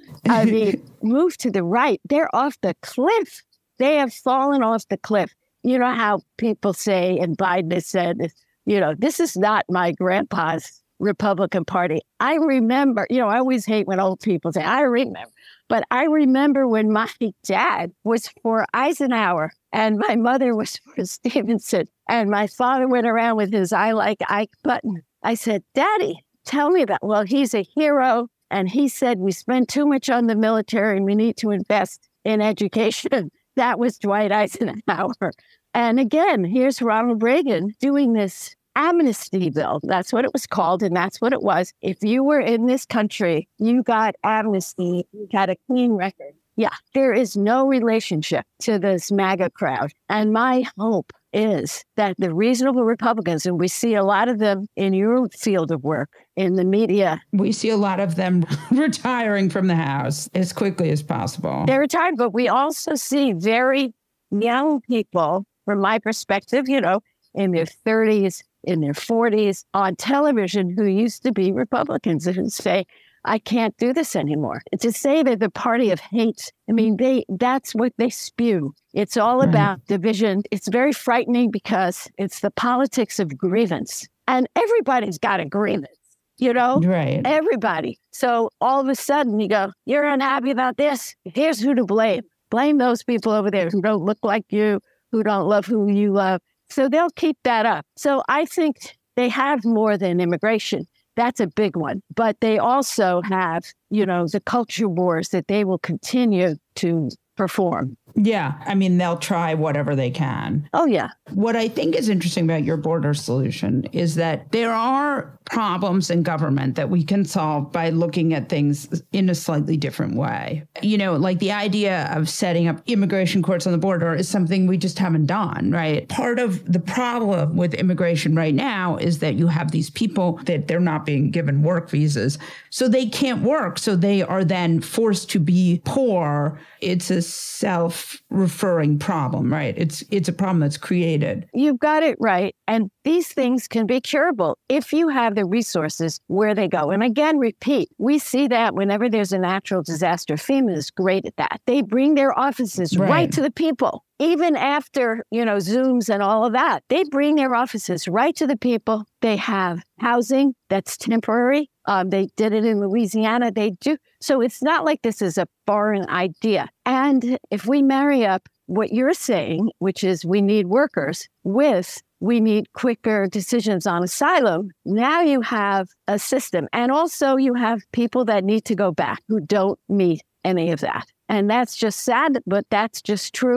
[SPEAKER 16] I mean, move to the right. They're off the cliff. They have fallen off the cliff. You know how people say, and Biden has said, you know, this is not my grandpa's Republican Party. I remember, you know, I always hate when old people say, I remember. But I remember when my dad was for Eisenhower and my mother was for Stevenson. And my father went around with his I like Ike button. I said, Daddy, tell me about, well, he's a hero. And he said, we spend too much on the military and we need to invest in education. That was Dwight Eisenhower. And again, here's Ronald Reagan doing this amnesty bill. That's what it was called, and that's what it was. If you were in this country, you got amnesty, you got a clean record. Yeah, there is no relationship to this MAGA crowd. And my hope is that the reasonable Republicans, and we see a lot of them in your field of work, in the media.
[SPEAKER 2] We see a lot of them retiring from the House as quickly as possible.
[SPEAKER 16] They're retired, but we also see very young people, from my perspective, you know, in their thirties, in their forties, on television, who used to be Republicans and say, I can't do this anymore. To say they're the party of hate, I mean, they that's what they spew. It's all right. about division. It's very frightening because it's the politics of grievance. And everybody's got a grievance, you know?
[SPEAKER 2] Right.
[SPEAKER 16] Everybody. So all of a sudden you go, you're unhappy about this? Here's who to blame. Blame those people over there who don't look like you, who don't love who you love. So they'll keep that up. So I think they have more than immigration. That's a big one. But they also have, you know, the culture wars that they will continue to perform.
[SPEAKER 2] Yeah. I mean, they'll try whatever they can.
[SPEAKER 16] Oh, yeah.
[SPEAKER 2] What I think is interesting about your border solution is that there are problems in government that we can solve by looking at things in a slightly different way. You know, like the idea of setting up immigration courts on the border is something we just haven't done, right? Part of the problem with immigration right now is that you have these people that they're not being given work visas, so they can't work. So they are then forced to be poor. It's a self-referring problem, right? It's it's a problem that's created.
[SPEAKER 16] You've got it right. And these things can be curable if you have the resources where they go. And again, repeat, we see that whenever there's a natural disaster. FEMA is great at that. They bring their offices right, right to the people. Even after, you know, Zooms and all of that, they bring their offices right to the people. They have housing that's temporary. Um, they did it in Louisiana. They do. So it's not like this is a foreign idea. And if we marry up what you're saying, which is we need workers, with we need quicker decisions on asylum, now you have a system. And also you have people that need to go back who don't meet any of that. And that's just sad, but that's just true.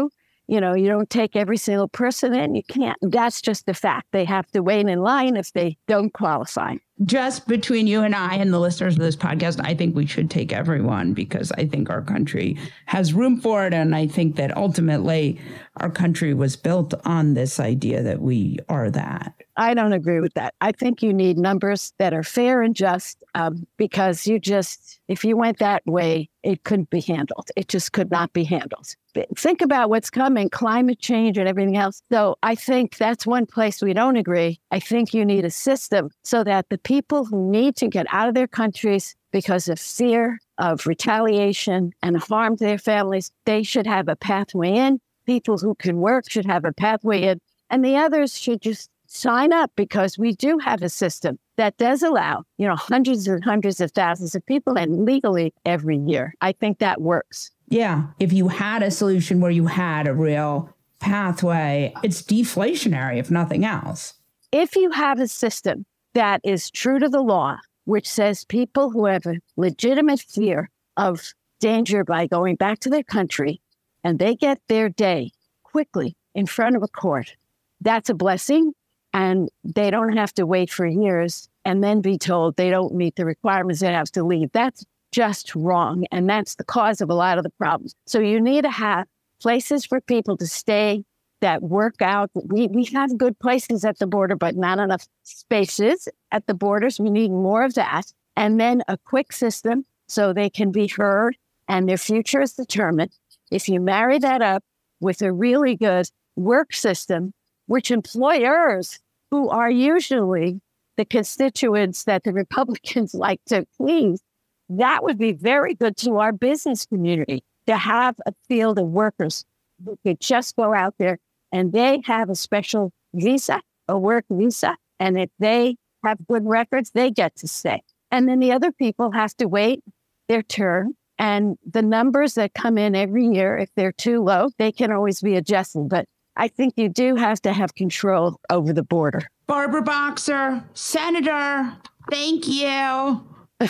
[SPEAKER 16] You know, you don't take every single person in. You can't. That's just a fact. They have to wait in line if they don't qualify.
[SPEAKER 2] Just between you and I and the listeners of this podcast, I think we should take everyone because I think our country has room for it. And I think that ultimately our country was built on this idea that we are that.
[SPEAKER 16] I don't agree with that. I think you need numbers that are fair and just um, because you just, if you went that way, it couldn't be handled. It just could not be handled. Think about what's coming, climate change and everything else. So I think that's one place we don't agree. I think you need a system so that the people who need to get out of their countries because of fear of retaliation and harm to their families, they should have a pathway in. People who can work should have a pathway in. And the others should just sign up because we do have a system that does allow, you know, hundreds and hundreds of thousands of people and legally every year. I think that works.
[SPEAKER 2] Yeah. If you had a solution where you had a real pathway, it's deflationary, if nothing else.
[SPEAKER 16] If you have a system that is true to the law, which says people who have a legitimate fear of danger by going back to their country and they get their day quickly in front of a court, that's a blessing. And they don't have to wait for years and then be told they don't meet the requirements, they have to leave. That's just wrong. And that's the cause of a lot of the problems. So you need to have places for people to stay that work out. We, we have good places at the border, but not enough spaces at the borders. We need more of that. And then a quick system so they can be heard and their future is determined. If you marry that up with a really good work system, which employers, who are usually the constituents that the Republicans like to please, that would be very good to our business community to have a field of workers who could just go out there and they have a special visa, a work visa. And if they have good records, they get to stay. And then the other people have to wait their turn. And the numbers that come in every year, if they're too low, they can always be adjusted. But I think you do have to have control over the border.
[SPEAKER 2] Barbara Boxer, Senator, thank you.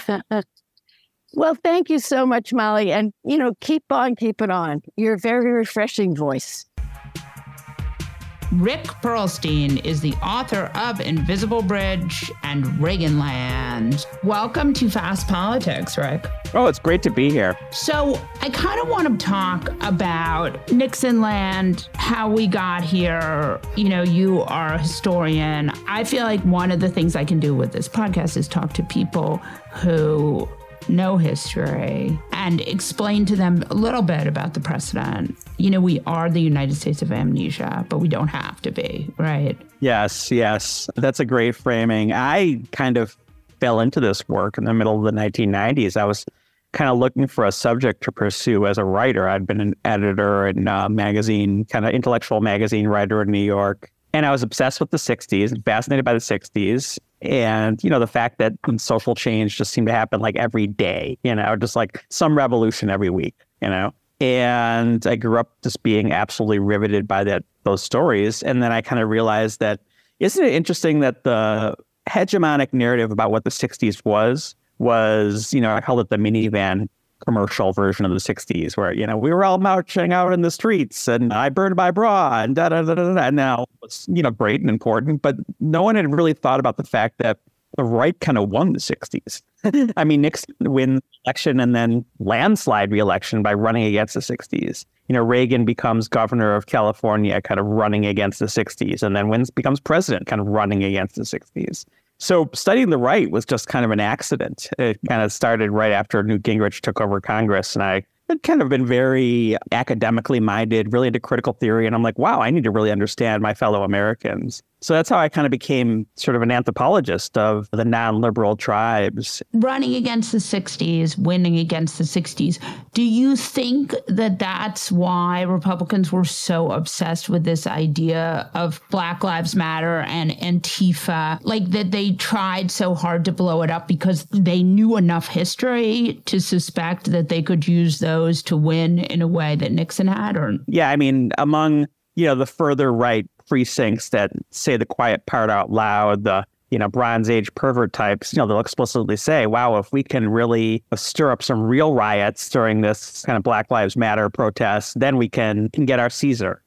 [SPEAKER 16] Well, thank you so much, Molly. And, you know, keep on keeping on. You're a very refreshing voice.
[SPEAKER 2] Rick Perlstein is the author of Invisible Bridge and Reaganland. Welcome to Fast Politics, Rick.
[SPEAKER 17] Oh, it's great to be here.
[SPEAKER 2] So I kind of want to talk about Nixonland, how we got here. You know, you are a historian. I feel like one of the things I can do with this podcast is talk to people who know history and explain to them a little bit about the precedent. You know, we are the United States of amnesia, but we don't have to be, right?
[SPEAKER 17] Yes, yes. That's a great framing. I kind of fell into this work in the middle of the nineteen nineties. I was kind of looking for a subject to pursue as a writer. I'd been an editor and uh, magazine, kind of intellectual magazine writer in New York. And I was obsessed with the sixties and fascinated by the sixties. And, you know, the fact that social change just seemed to happen like every day, you know, just like some revolution every week, you know. And I grew up just being absolutely riveted by that those stories. And then I kind of realized that, isn't it interesting that the hegemonic narrative about what the sixties was, was, you know, I called it the minivan commercial version of the sixties, where, you know, we were all marching out in the streets and I burned my bra and da da da da da. And now it's, you know, great and important, but no one had really thought about the fact that the right kind of won the sixties. I mean, Nixon wins election and then landslide re-election by running against the sixties. You know, Reagan becomes governor of California, kind of running against the sixties, and then wins, becomes president, kind of running against the sixties. So studying the right was just kind of an accident. It kind of started right after Newt Gingrich took over Congress, and I had kind of been very academically minded, really into critical theory. And I'm like, wow, I need to really understand my fellow Americans. So that's how I kind of became sort of an anthropologist of the non-liberal tribes.
[SPEAKER 2] Running against the sixties, winning against the sixties. Do you think that that's why Republicans were so obsessed with this idea of Black Lives Matter and Antifa? Like that they tried so hard to blow it up because they knew enough history to suspect that they could use those to win in a way that Nixon had? Or
[SPEAKER 17] yeah, I mean, among, you know, the further right precincts that say the quiet part out loud, the, you know, Bronze Age pervert types, you know, they'll explicitly say, wow, if we can really stir up some real riots during this kind of Black Lives Matter protest, then we can, can get our Caesar.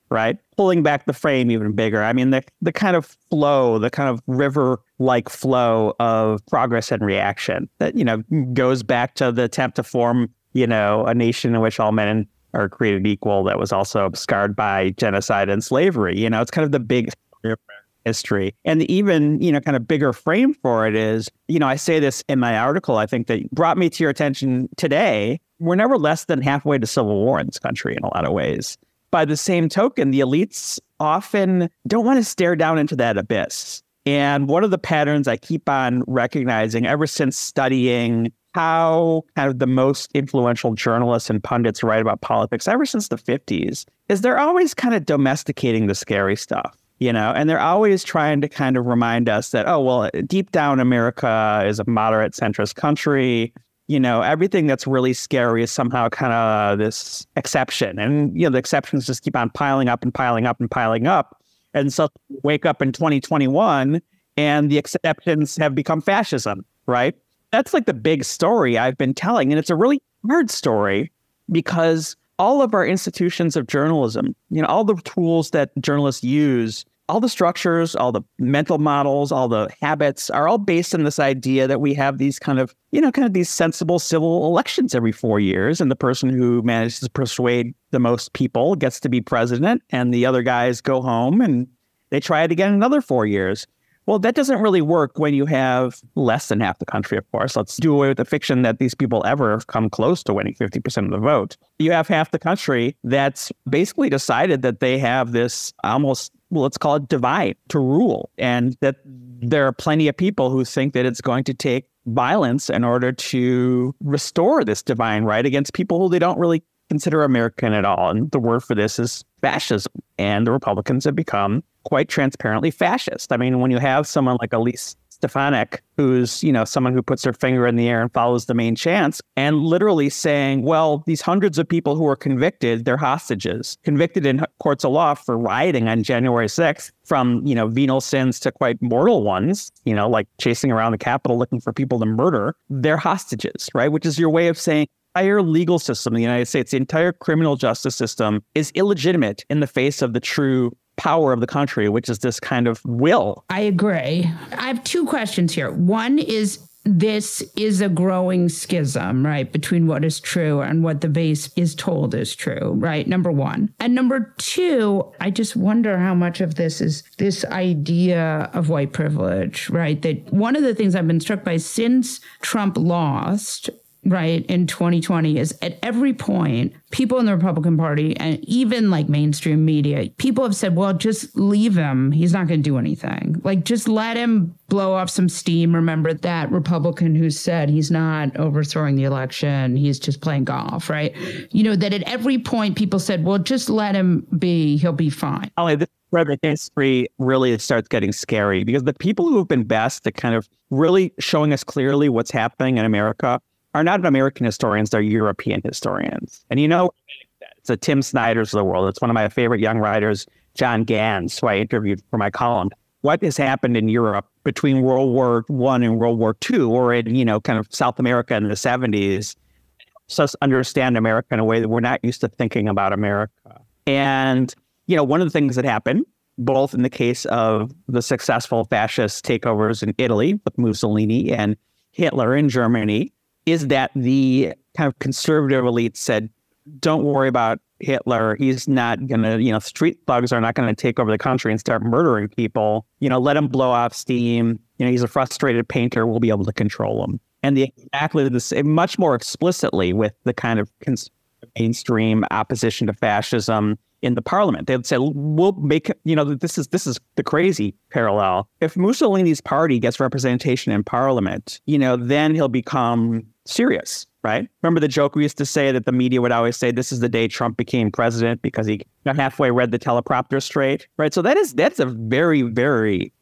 [SPEAKER 17] right? Pulling back the frame even bigger. I mean, the the kind of flow, the kind of river-like flow of progress and reaction that, you know, goes back to the attempt to form, you know, a nation in which all men are created equal that was also scarred by genocide and slavery. You know, it's kind of the big history. And the even, you know, kind of bigger frame for it is, you know, I say this in my article, I think that brought me to your attention today. We're never less than halfway to civil war in this country in a lot of ways. By the same token, the elites often don't want to stare down into that abyss. And one of the patterns I keep on recognizing ever since studying how kind of the most influential journalists and pundits write about politics ever since the fifties is they're always kind of domesticating the scary stuff, you know, and they're always trying to kind of remind us that, oh, well, deep down, America is a moderate centrist country. You know, everything that's really scary is somehow kind of this exception. And, you know, the exceptions just keep on piling up and piling up and piling up. And so wake up in twenty twenty-one and the exceptions have become fascism, right? That's like the big story I've been telling. And it's a really hard story because all of our institutions of journalism, you know, all the tools that journalists use, all the structures, all the mental models, all the habits are all based on this idea that we have these kind of, you know, kind of these sensible civil elections every four years. And the person who manages to persuade the most people gets to be president and the other guys go home and they try it again another four years. Well, that doesn't really work when you have less than half the country, of course. Let's do away with the fiction that these people ever have come close to winning fifty percent of the vote. You have half the country that's basically decided that they have this almost, well, let's call it divine to rule. And that there are plenty of people who think that it's going to take violence in order to restore this divine right against people who they don't really consider American at all. And the word for this is fascism. And the Republicans have become quite transparently fascist. I mean, when you have someone like Elise Stefanik, who's, you know, someone who puts her finger in the air and follows the main chance, and literally saying, well, these hundreds of people who are convicted, they're hostages, convicted in courts of law for rioting on January sixth, from, you know, venal sins to quite mortal ones, you know, like chasing around the Capitol looking for people to murder, they're hostages, right? Which is your way of saying the entire legal system in the United States, the entire criminal justice system is illegitimate in the face of the true power of the country, which is this kind of will.
[SPEAKER 2] I agree. I have two questions here. One is, this is a growing schism, right, between what is true and what the base is told is true, right? Number one. And number two, I just wonder how much of this is this idea of white privilege, right? That one of the things I've been struck by since Trump lost, right, in twenty twenty is at every point, people in the Republican Party and even like mainstream media, people have said, well, just leave him. He's not going to do anything. Like, just let him blow off some steam. Remember that Republican who said he's not overthrowing the election. He's just playing golf, right? You know, that at every point people said, well, just let him be. He'll be fine.
[SPEAKER 17] Ollie, this is where the history really starts getting scary, because the people who have been best at kind of really showing us clearly what's happening in America are not American historians, they're European historians. And you know, it's the Tim Snyders of the world. It's one of my favorite young writers, John Gans, who I interviewed for my column. What has happened in Europe between World War One and World War Two, or in, you know, kind of South America in the seventies, helps us understand America in a way that we're not used to thinking about America. And, you know, one of the things that happened, both in the case of the successful fascist takeovers in Italy with Mussolini and Hitler in Germany, is that the kind of conservative elite said, don't worry about Hitler. He's not going to, you know, street thugs are not going to take over the country and start murdering people. You know, let him blow off steam. You know, he's a frustrated painter. We'll be able to control him. And the exactly the same, much more explicitly with the kind of mainstream opposition to fascism in the parliament. They would say, we'll make, you know, this is this is the crazy parallel. If Mussolini's party gets representation in parliament, you know, then he'll become serious, right? Remember the joke we used to say that the media would always say, this is the day Trump became president because he halfway read the teleprompter straight, right? So that is, that's a very, very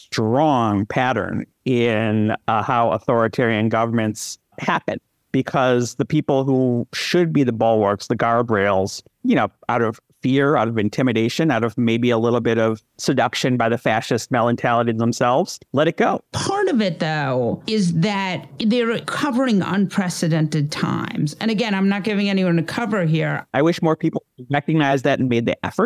[SPEAKER 17] strong pattern in uh, how authoritarian governments happen, because the people who should be the bulwarks, the guardrails, you know, out of fear, out of intimidation, out of maybe a little bit of seduction by the fascist mentality themselves, let it go.
[SPEAKER 2] Part of it, though, is that they're covering unprecedented times. And again, I'm not giving anyone a cover here.
[SPEAKER 17] I wish more people recognized that and made the effort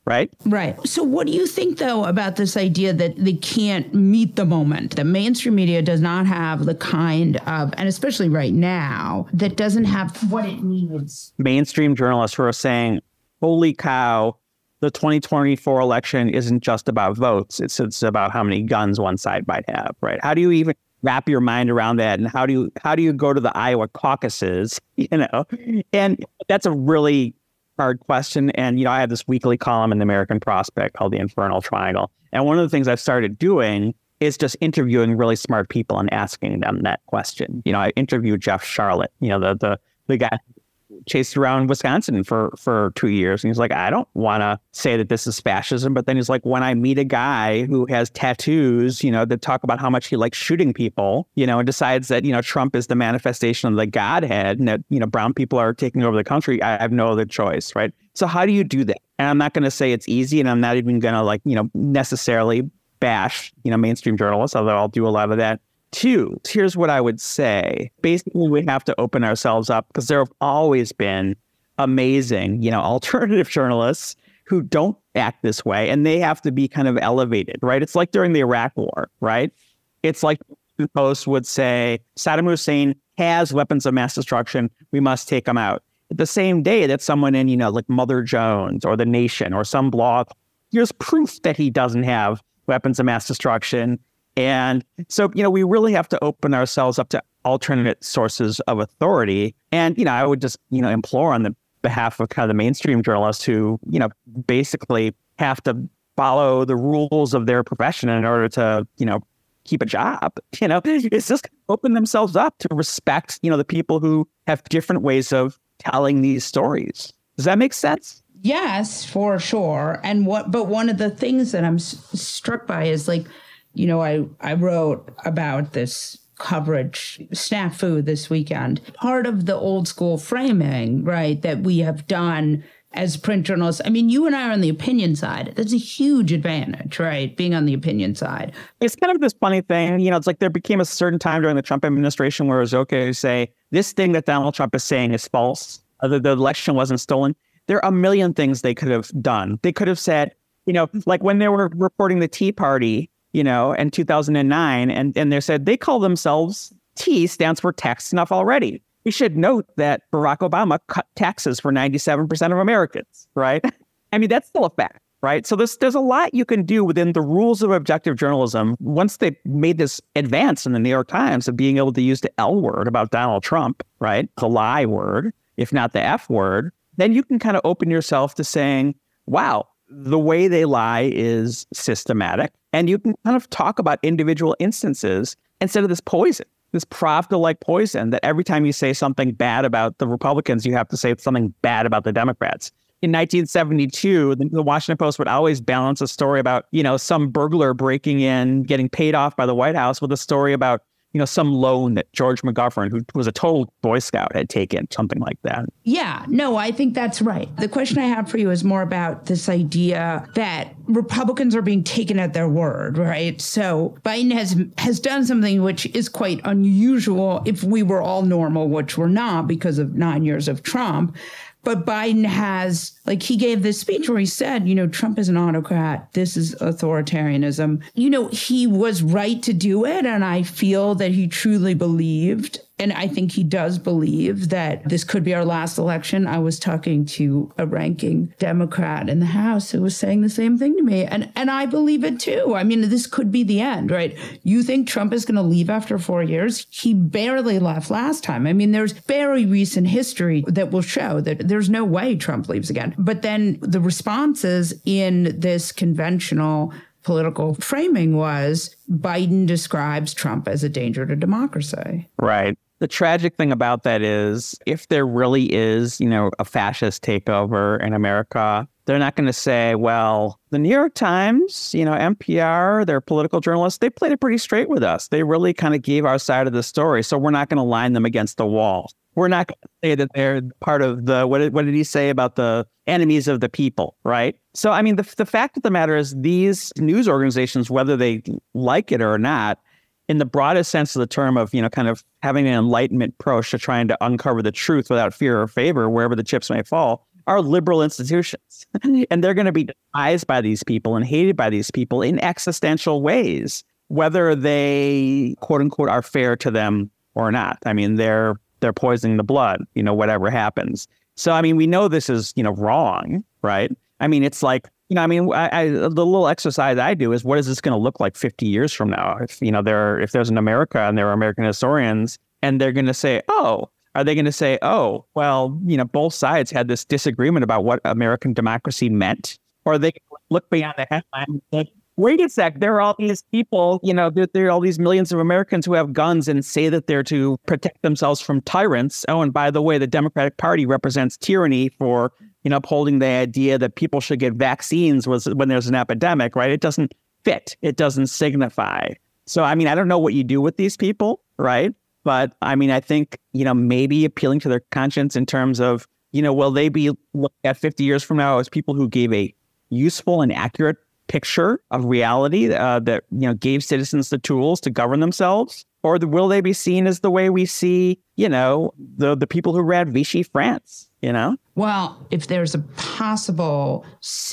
[SPEAKER 17] right?
[SPEAKER 2] Right. So what do you think, though, about this idea that they can't meet the moment? The mainstream media does not have the kind of, and especially right now, that doesn't have what it needs.
[SPEAKER 17] Mainstream journalists who are saying, holy cow, the twenty twenty-four election isn't just about votes. It's, it's about how many guns one side might have, right? How do you even wrap your mind around that? And how do you how do you go to the Iowa caucuses, you know? And that's a really hard question. And, you know, I have this weekly column in the American Prospect called The Infernal Triangle. And one of the things I've started doing is just interviewing really smart people and asking them that question. You know, I interviewed Jeff Charlotte, you know, the the the guy chased around Wisconsin for, for two years. And he's like, I don't want to say that this is fascism. But then he's like, when I meet a guy who has tattoos, you know, that talk about how much he likes shooting people, you know, and decides that, you know, Trump is the manifestation of the Godhead and that, you know, brown people are taking over the country, I have no other choice, right? So how do you do that? And I'm not going to say it's easy, and I'm not even going to, like, you know, necessarily bash, you know, mainstream journalists, although I'll do a lot of that. Two, here's what I would say. Basically, we have to open ourselves up because there have always been amazing, you know, alternative journalists who don't act this way, and they have to be kind of elevated, right? It's like during the Iraq War, right? It's like the Post would say, Saddam Hussein has weapons of mass destruction. We must take them out. At the same day that someone in, you know, like Mother Jones or The Nation or some blog, here's proof that he doesn't have weapons of mass destruction. And so, you know, we really have to open ourselves up to alternate sources of authority. And, you know, I would just, you know, implore on the behalf of kind of the mainstream journalists who, you know, basically have to follow the rules of their profession in order to, you know, keep a job. You know, it's just open themselves up to respect, you know, the people who have different ways of telling these stories. Does that make sense?
[SPEAKER 2] Yes, for sure. And what, but one of the things that I'm s- struck by is, like, you know, I, I wrote about this coverage snafu this weekend. Part of the old school framing, right, that we have done as print journalists. I mean, you and I are on the opinion side. That's a huge advantage, right, being on the opinion side.
[SPEAKER 17] It's kind of this funny thing. You know, it's like there became a certain time during the Trump administration where it was okay to say, this thing that Donald Trump is saying is false. The, the election wasn't stolen. There are a million things they could have done. They could have said, you know, like when they were reporting the Tea Party, you know, in two thousand nine, and, and they said they call themselves T stands for tax enough already. We should note that Barack Obama cut taxes for ninety-seven percent of Americans, right? I mean, that's still a fact, right? So there's, there's a lot you can do within the rules of objective journalism. Once they made this advance in the New York Times of being able to use the L word about Donald Trump, right? The lie word, if not the F word, then you can kind of open yourself to saying, wow, the way they lie is systematic. And you can kind of talk about individual instances instead of this poison, this Pravda-like poison that every time you say something bad about the Republicans, you have to say something bad about the Democrats. In nineteen seventy-two, the, the Washington Post would always balance a story about, you know, some burglar breaking in, getting paid off by the White House with a story about, you know, some loan that George McGovern, who was a total Boy Scout, had taken, something like that.
[SPEAKER 2] Yeah, no, I think that's right. The question I have for you is more about this idea that Republicans are being taken at their word, right? So Biden has has done something which is quite unusual if we were all normal, which we're not because of nine years of Trump. But Biden has, like, he gave this speech where he said, you know, Trump is an autocrat. This is authoritarianism. You know, he was right to do it. And I feel that he truly believed, and I think he does believe, that this could be our last election. I was talking to a ranking Democrat in the House who was saying the same thing to me. And, and I believe it, too. I mean, this could be the end, right? You think Trump is going to leave after four years? He barely left last time. I mean, there's very recent history that will show that there's no way Trump leaves again. But then the responses in this conventional political framing was Biden describes Trump as a danger to democracy.
[SPEAKER 17] Right. The tragic thing about that is if there really is, you know, a fascist takeover in America, they're not going to say, well, the New York Times, you know, N P R, their political journalists, they played it pretty straight with us. They really kind of gave our side of the story. So we're not going to line them against the wall. We're not going to say that they're part of the, what did, what did he say about the enemies of the people, right? So, I mean, the, the fact of the matter is these news organizations, whether they like it or not, in the broadest sense of the term of, you know, kind of having an Enlightenment approach to trying to uncover the truth without fear or favor, wherever the chips may fall, are liberal institutions. And they're going to be despised by these people and hated by these people in existential ways, whether they, quote unquote, are fair to them or not. I mean, they're they're poisoning the blood, you know, whatever happens. So, I mean, we know this is, you know, wrong, right? I mean, it's like, you know, I mean, I, I, the little exercise I do is what is this going to look like fifty years from now? If, you know, there, if there's an America and there are American historians and they're going to say, oh, are they going to say, oh, well, you know, both sides had this disagreement about what American democracy meant? Or are they look beyond the headline and think, wait a sec, there are all these people, you know, there, there are all these millions of Americans who have guns and say that they're to protect themselves from tyrants. Oh, and by the way, the Democratic Party represents tyranny for, you know, upholding the idea that people should get vaccines was when there's an epidemic, right? It doesn't fit. It doesn't signify. So, I mean, I don't know what you do with these people, right? But I mean, I think, you know, maybe appealing to their conscience in terms of, you know, will they be looked at fifty years from now as people who gave a useful and accurate picture of reality uh, that, you know, gave citizens the tools to govern themselves? Or the, will they be seen as the way we see, you know, the, the people who ran Vichy France, you know?
[SPEAKER 2] Well, if there's a possible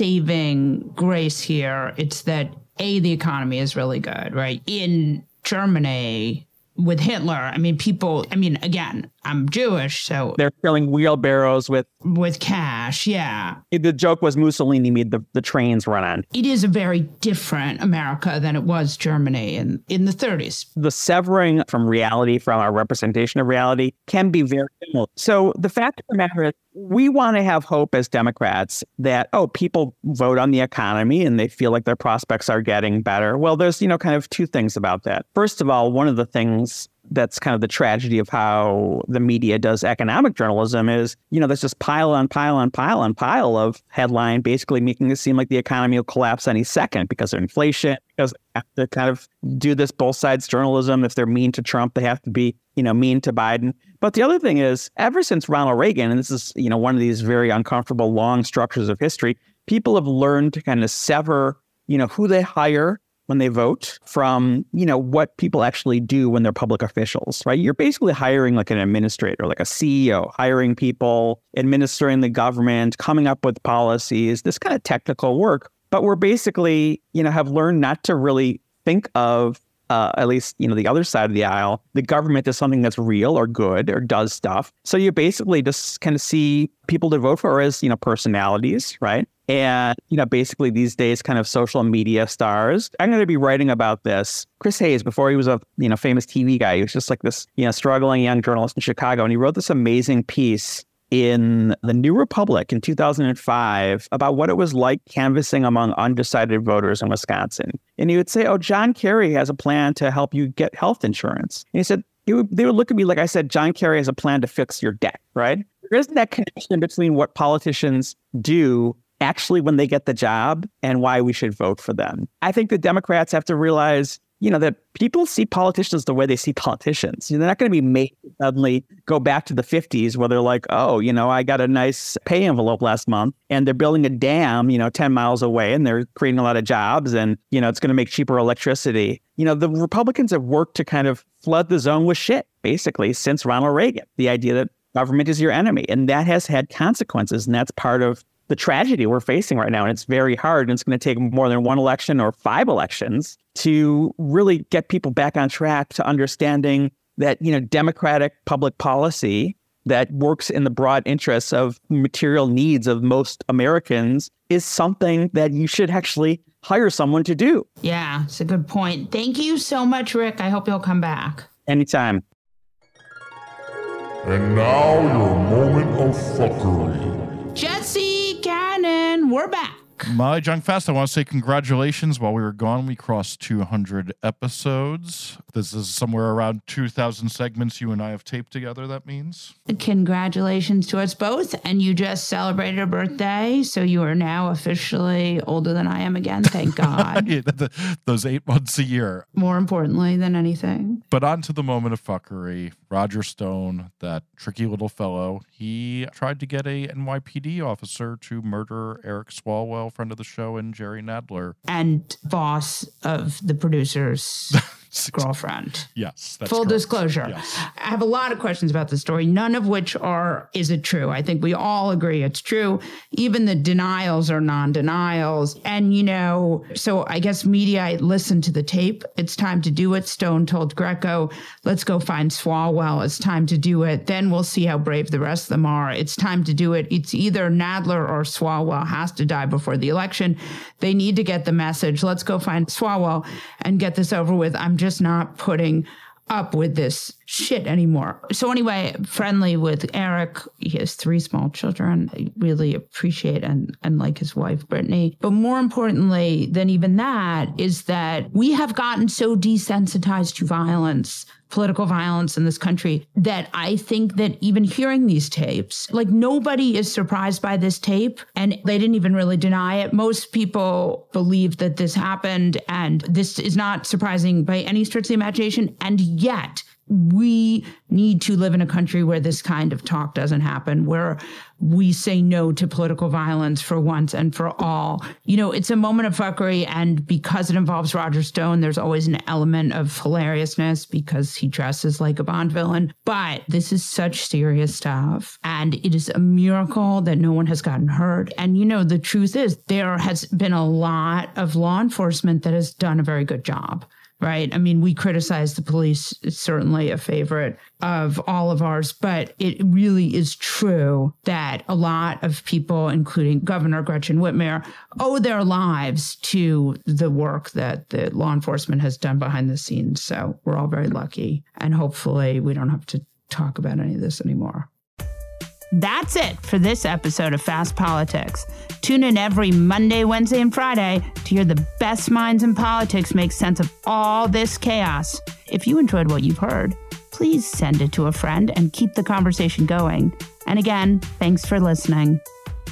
[SPEAKER 2] saving grace here, it's that, A, the economy is really good, right? In Germany, with Hitler, I mean, people, I mean, again, I'm Jewish, so...
[SPEAKER 17] They're filling wheelbarrows with...
[SPEAKER 2] With cash, yeah.
[SPEAKER 17] The joke was Mussolini made the, the trains run on.
[SPEAKER 2] It is a very different America than it was Germany in, in the thirties.
[SPEAKER 17] The severing from reality, from our representation of reality, can be very similar. So the fact of the matter is, we want to have hope as Democrats that, oh, people vote on the economy and they feel like their prospects are getting better. Well, there's, you know, kind of two things about that. First of all, one of the things that's kind of the tragedy of how the media does economic journalism is, you know, there's just pile on pile on pile on pile of headline basically making it seem like the economy will collapse any second because of inflation, because they have to kind of do this both sides journalism. If they're mean to Trump, they have to be, you know, mean to Biden. But the other thing is, ever since Ronald Reagan, and this is, you know, one of these very uncomfortable long structures of history, people have learned to kind of sever, you know, who they hire when they vote from, you know, what people actually do when they're public officials, right? You're basically hiring like an administrator, like a C E O, hiring people, administering the government, coming up with policies, this kind of technical work. But we're basically, you know, have learned not to really think of, uh, at least, you know, the other side of the aisle, the government is something that's real or good or does stuff. So you basically just kind of see people to vote for as, you know, personalities, right? And, you know, basically these days kind of social media stars. I'm going to be writing about this. Chris Hayes, before he was a, you know, famous T V guy, he was just like this, you know, struggling young journalist in Chicago. And he wrote this amazing piece in the New Republic in two thousand five about what it was like canvassing among undecided voters in Wisconsin. And he would say, oh, John Kerry has a plan to help you get health insurance. And he said, he would, they would look at me like I said, John Kerry has a plan to fix your debt, right? There isn't that connection between what politicians do actually when they get the job and why we should vote for them. I think the Democrats have to realize, you know, that people see politicians the way they see politicians. You know, they're not going to be made to suddenly go back to the fifties where they're like, oh, you know, I got a nice pay envelope last month and they're building a dam, you know, ten miles away and they're creating a lot of jobs and, you know, it's going to make cheaper electricity. You know, the Republicans have worked to kind of flood the zone with shit, basically, since Ronald Reagan. The idea that government is your enemy. And that has had consequences. And that's part of the tragedy we're facing right now. And it's very hard. And it's going to take more than one election or five elections to really get people back on track to understanding that, you know, democratic public policy that works in the broad interests of material needs of most Americans is something that you should actually hire someone to do.
[SPEAKER 2] Yeah, it's a good point. Thank you so much, Rick. I hope you'll come back.
[SPEAKER 17] Anytime.
[SPEAKER 18] And now your moment of fuckery.
[SPEAKER 2] Jesse Cannon, we're back.
[SPEAKER 19] My Junk Fest, I want to say congratulations. While we were gone, we crossed two hundred episodes. This is somewhere around two thousand segments you and I have taped together, that means.
[SPEAKER 2] Congratulations to us both. And you just celebrated a birthday, so you are now officially older than I am again, thank God.
[SPEAKER 19] Yeah, the, those eight months a year.
[SPEAKER 2] More importantly than anything.
[SPEAKER 19] But on to the moment of fuckery. Roger Stone, that tricky little fellow, he tried to get a N Y P D officer to murder Eric Swalwell, friend of the show, and Jerry Nadler.
[SPEAKER 2] And boss of the producers. girlfriend.
[SPEAKER 19] Yes. That's
[SPEAKER 2] Full
[SPEAKER 19] correct.
[SPEAKER 2] disclosure.
[SPEAKER 19] Yes.
[SPEAKER 2] I have a lot of questions about the story, none of which are, is it true? I think we all agree it's true. Even the denials are non-denials. And, you know, so I guess media, I listened to the tape. It's time to do it. Stone told Greco, let's go find Swalwell. It's time to do it. Then we'll see how brave the rest of them are. It's time to do it. It's either Nadler or Swalwell has to die before the election. They need to get the message. Let's go find Swalwell and get this over with. I'm just not putting up with this shit anymore. So anyway, friendly with Eric. He has three small children. I really appreciate and, and like his wife, Brittany. But more importantly than even that is that we have gotten so desensitized to violence, political violence in this country, that I think that even hearing these tapes, like nobody is surprised by this tape, and they didn't even really deny it. Most people believe that this happened, and this is not surprising by any stretch of the imagination. And yet we need to live in a country where this kind of talk doesn't happen, where we say no to political violence for once and for all. You know, it's a moment of fuckery, and because it involves Roger Stone, there's always an element of hilariousness because he dresses like a Bond villain. But this is such serious stuff, and it is a miracle that no one has gotten hurt. And, you know, the truth is there has been a lot of law enforcement that has done a very good job. Right. I mean, we criticize the police. It's certainly a favorite of all of ours, but it really is true that a lot of people, including Governor Gretchen Whitmer, owe their lives to the work that the law enforcement has done behind the scenes. So we're all very lucky, and hopefully we don't have to talk about any of this anymore. That's it for this episode of Fast Politics. Tune in every Monday, Wednesday, and Friday to hear the best minds in politics make sense of all this chaos. If you enjoyed what you've heard, please send it to a friend and keep the conversation going. And again, thanks for listening.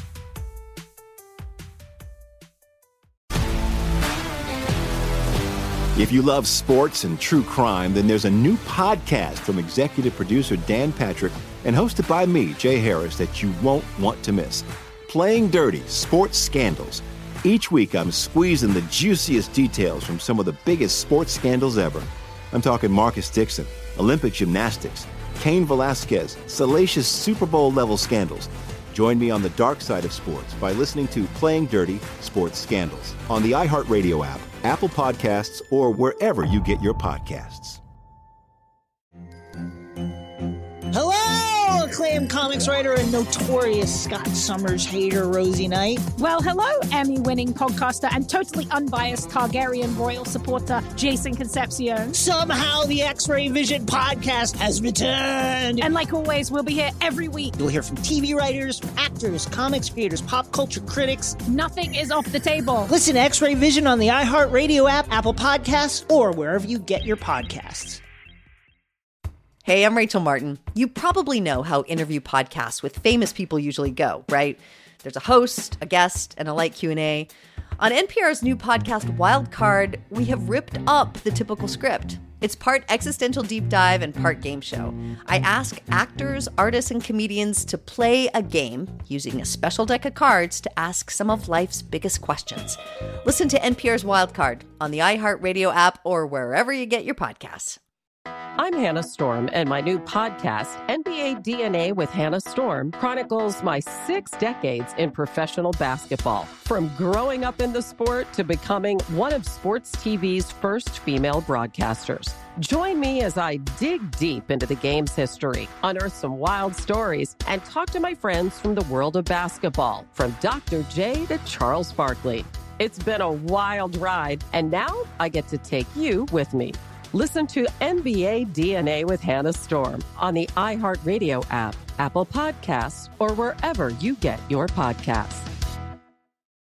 [SPEAKER 3] If you love sports and true crime, then there's a new podcast from executive producer Dan Patrick and hosted by me, Jay Harris, that you won't want to miss. Playing Dirty: Sports Scandals. Each week, I'm squeezing the juiciest details from some of the biggest sports scandals ever. I'm talking Marcus Dixon, Olympic gymnastics, Cain Velasquez, salacious Super Bowl-level scandals. Join me on the dark side of sports by listening to Playing Dirty: Sports Scandals on the iHeartRadio app, Apple Podcasts, or wherever you get your podcasts.
[SPEAKER 4] Hello, acclaimed comics writer and notorious Scott Summers hater, Rosie Knight.
[SPEAKER 5] Well, hello, Emmy-winning podcaster and totally unbiased Targaryen royal supporter, Jason Concepcion.
[SPEAKER 4] Somehow the X-Ray Vision podcast has returned.
[SPEAKER 5] And like always, we'll be here every week.
[SPEAKER 4] You'll hear from T V writers, actors, comics creators, pop culture critics.
[SPEAKER 5] Nothing is off the table.
[SPEAKER 4] Listen to X-Ray Vision on the iHeartRadio app, Apple Podcasts, or wherever you get your podcasts.
[SPEAKER 7] Hey, I'm Rachel Martin. You probably know how interview podcasts with famous people usually go, right? There's a host, a guest, and a light Q and A. On N P R's new podcast, Wild Card, we have ripped up the typical script. It's part existential deep dive and part game show. I ask actors, artists, and comedians to play a game using a special deck of cards to ask some of life's biggest questions. Listen to N P R's Wild Card on the iHeartRadio app or wherever you get your podcasts.
[SPEAKER 8] I'm Hannah Storm, and my new podcast, N B A D N A with Hannah Storm, chronicles my six decades in professional basketball. From growing up in the sport to becoming one of sports T V's first female broadcasters. Join me as I dig deep into the game's history, unearth some wild stories, and talk to my friends from the world of basketball, from Doctor J to Charles Barkley. It's been a wild ride, and now I get to take you with me. Listen to N B A D N A with Hannah Storm on the iHeartRadio app, Apple Podcasts, or wherever you get your podcasts.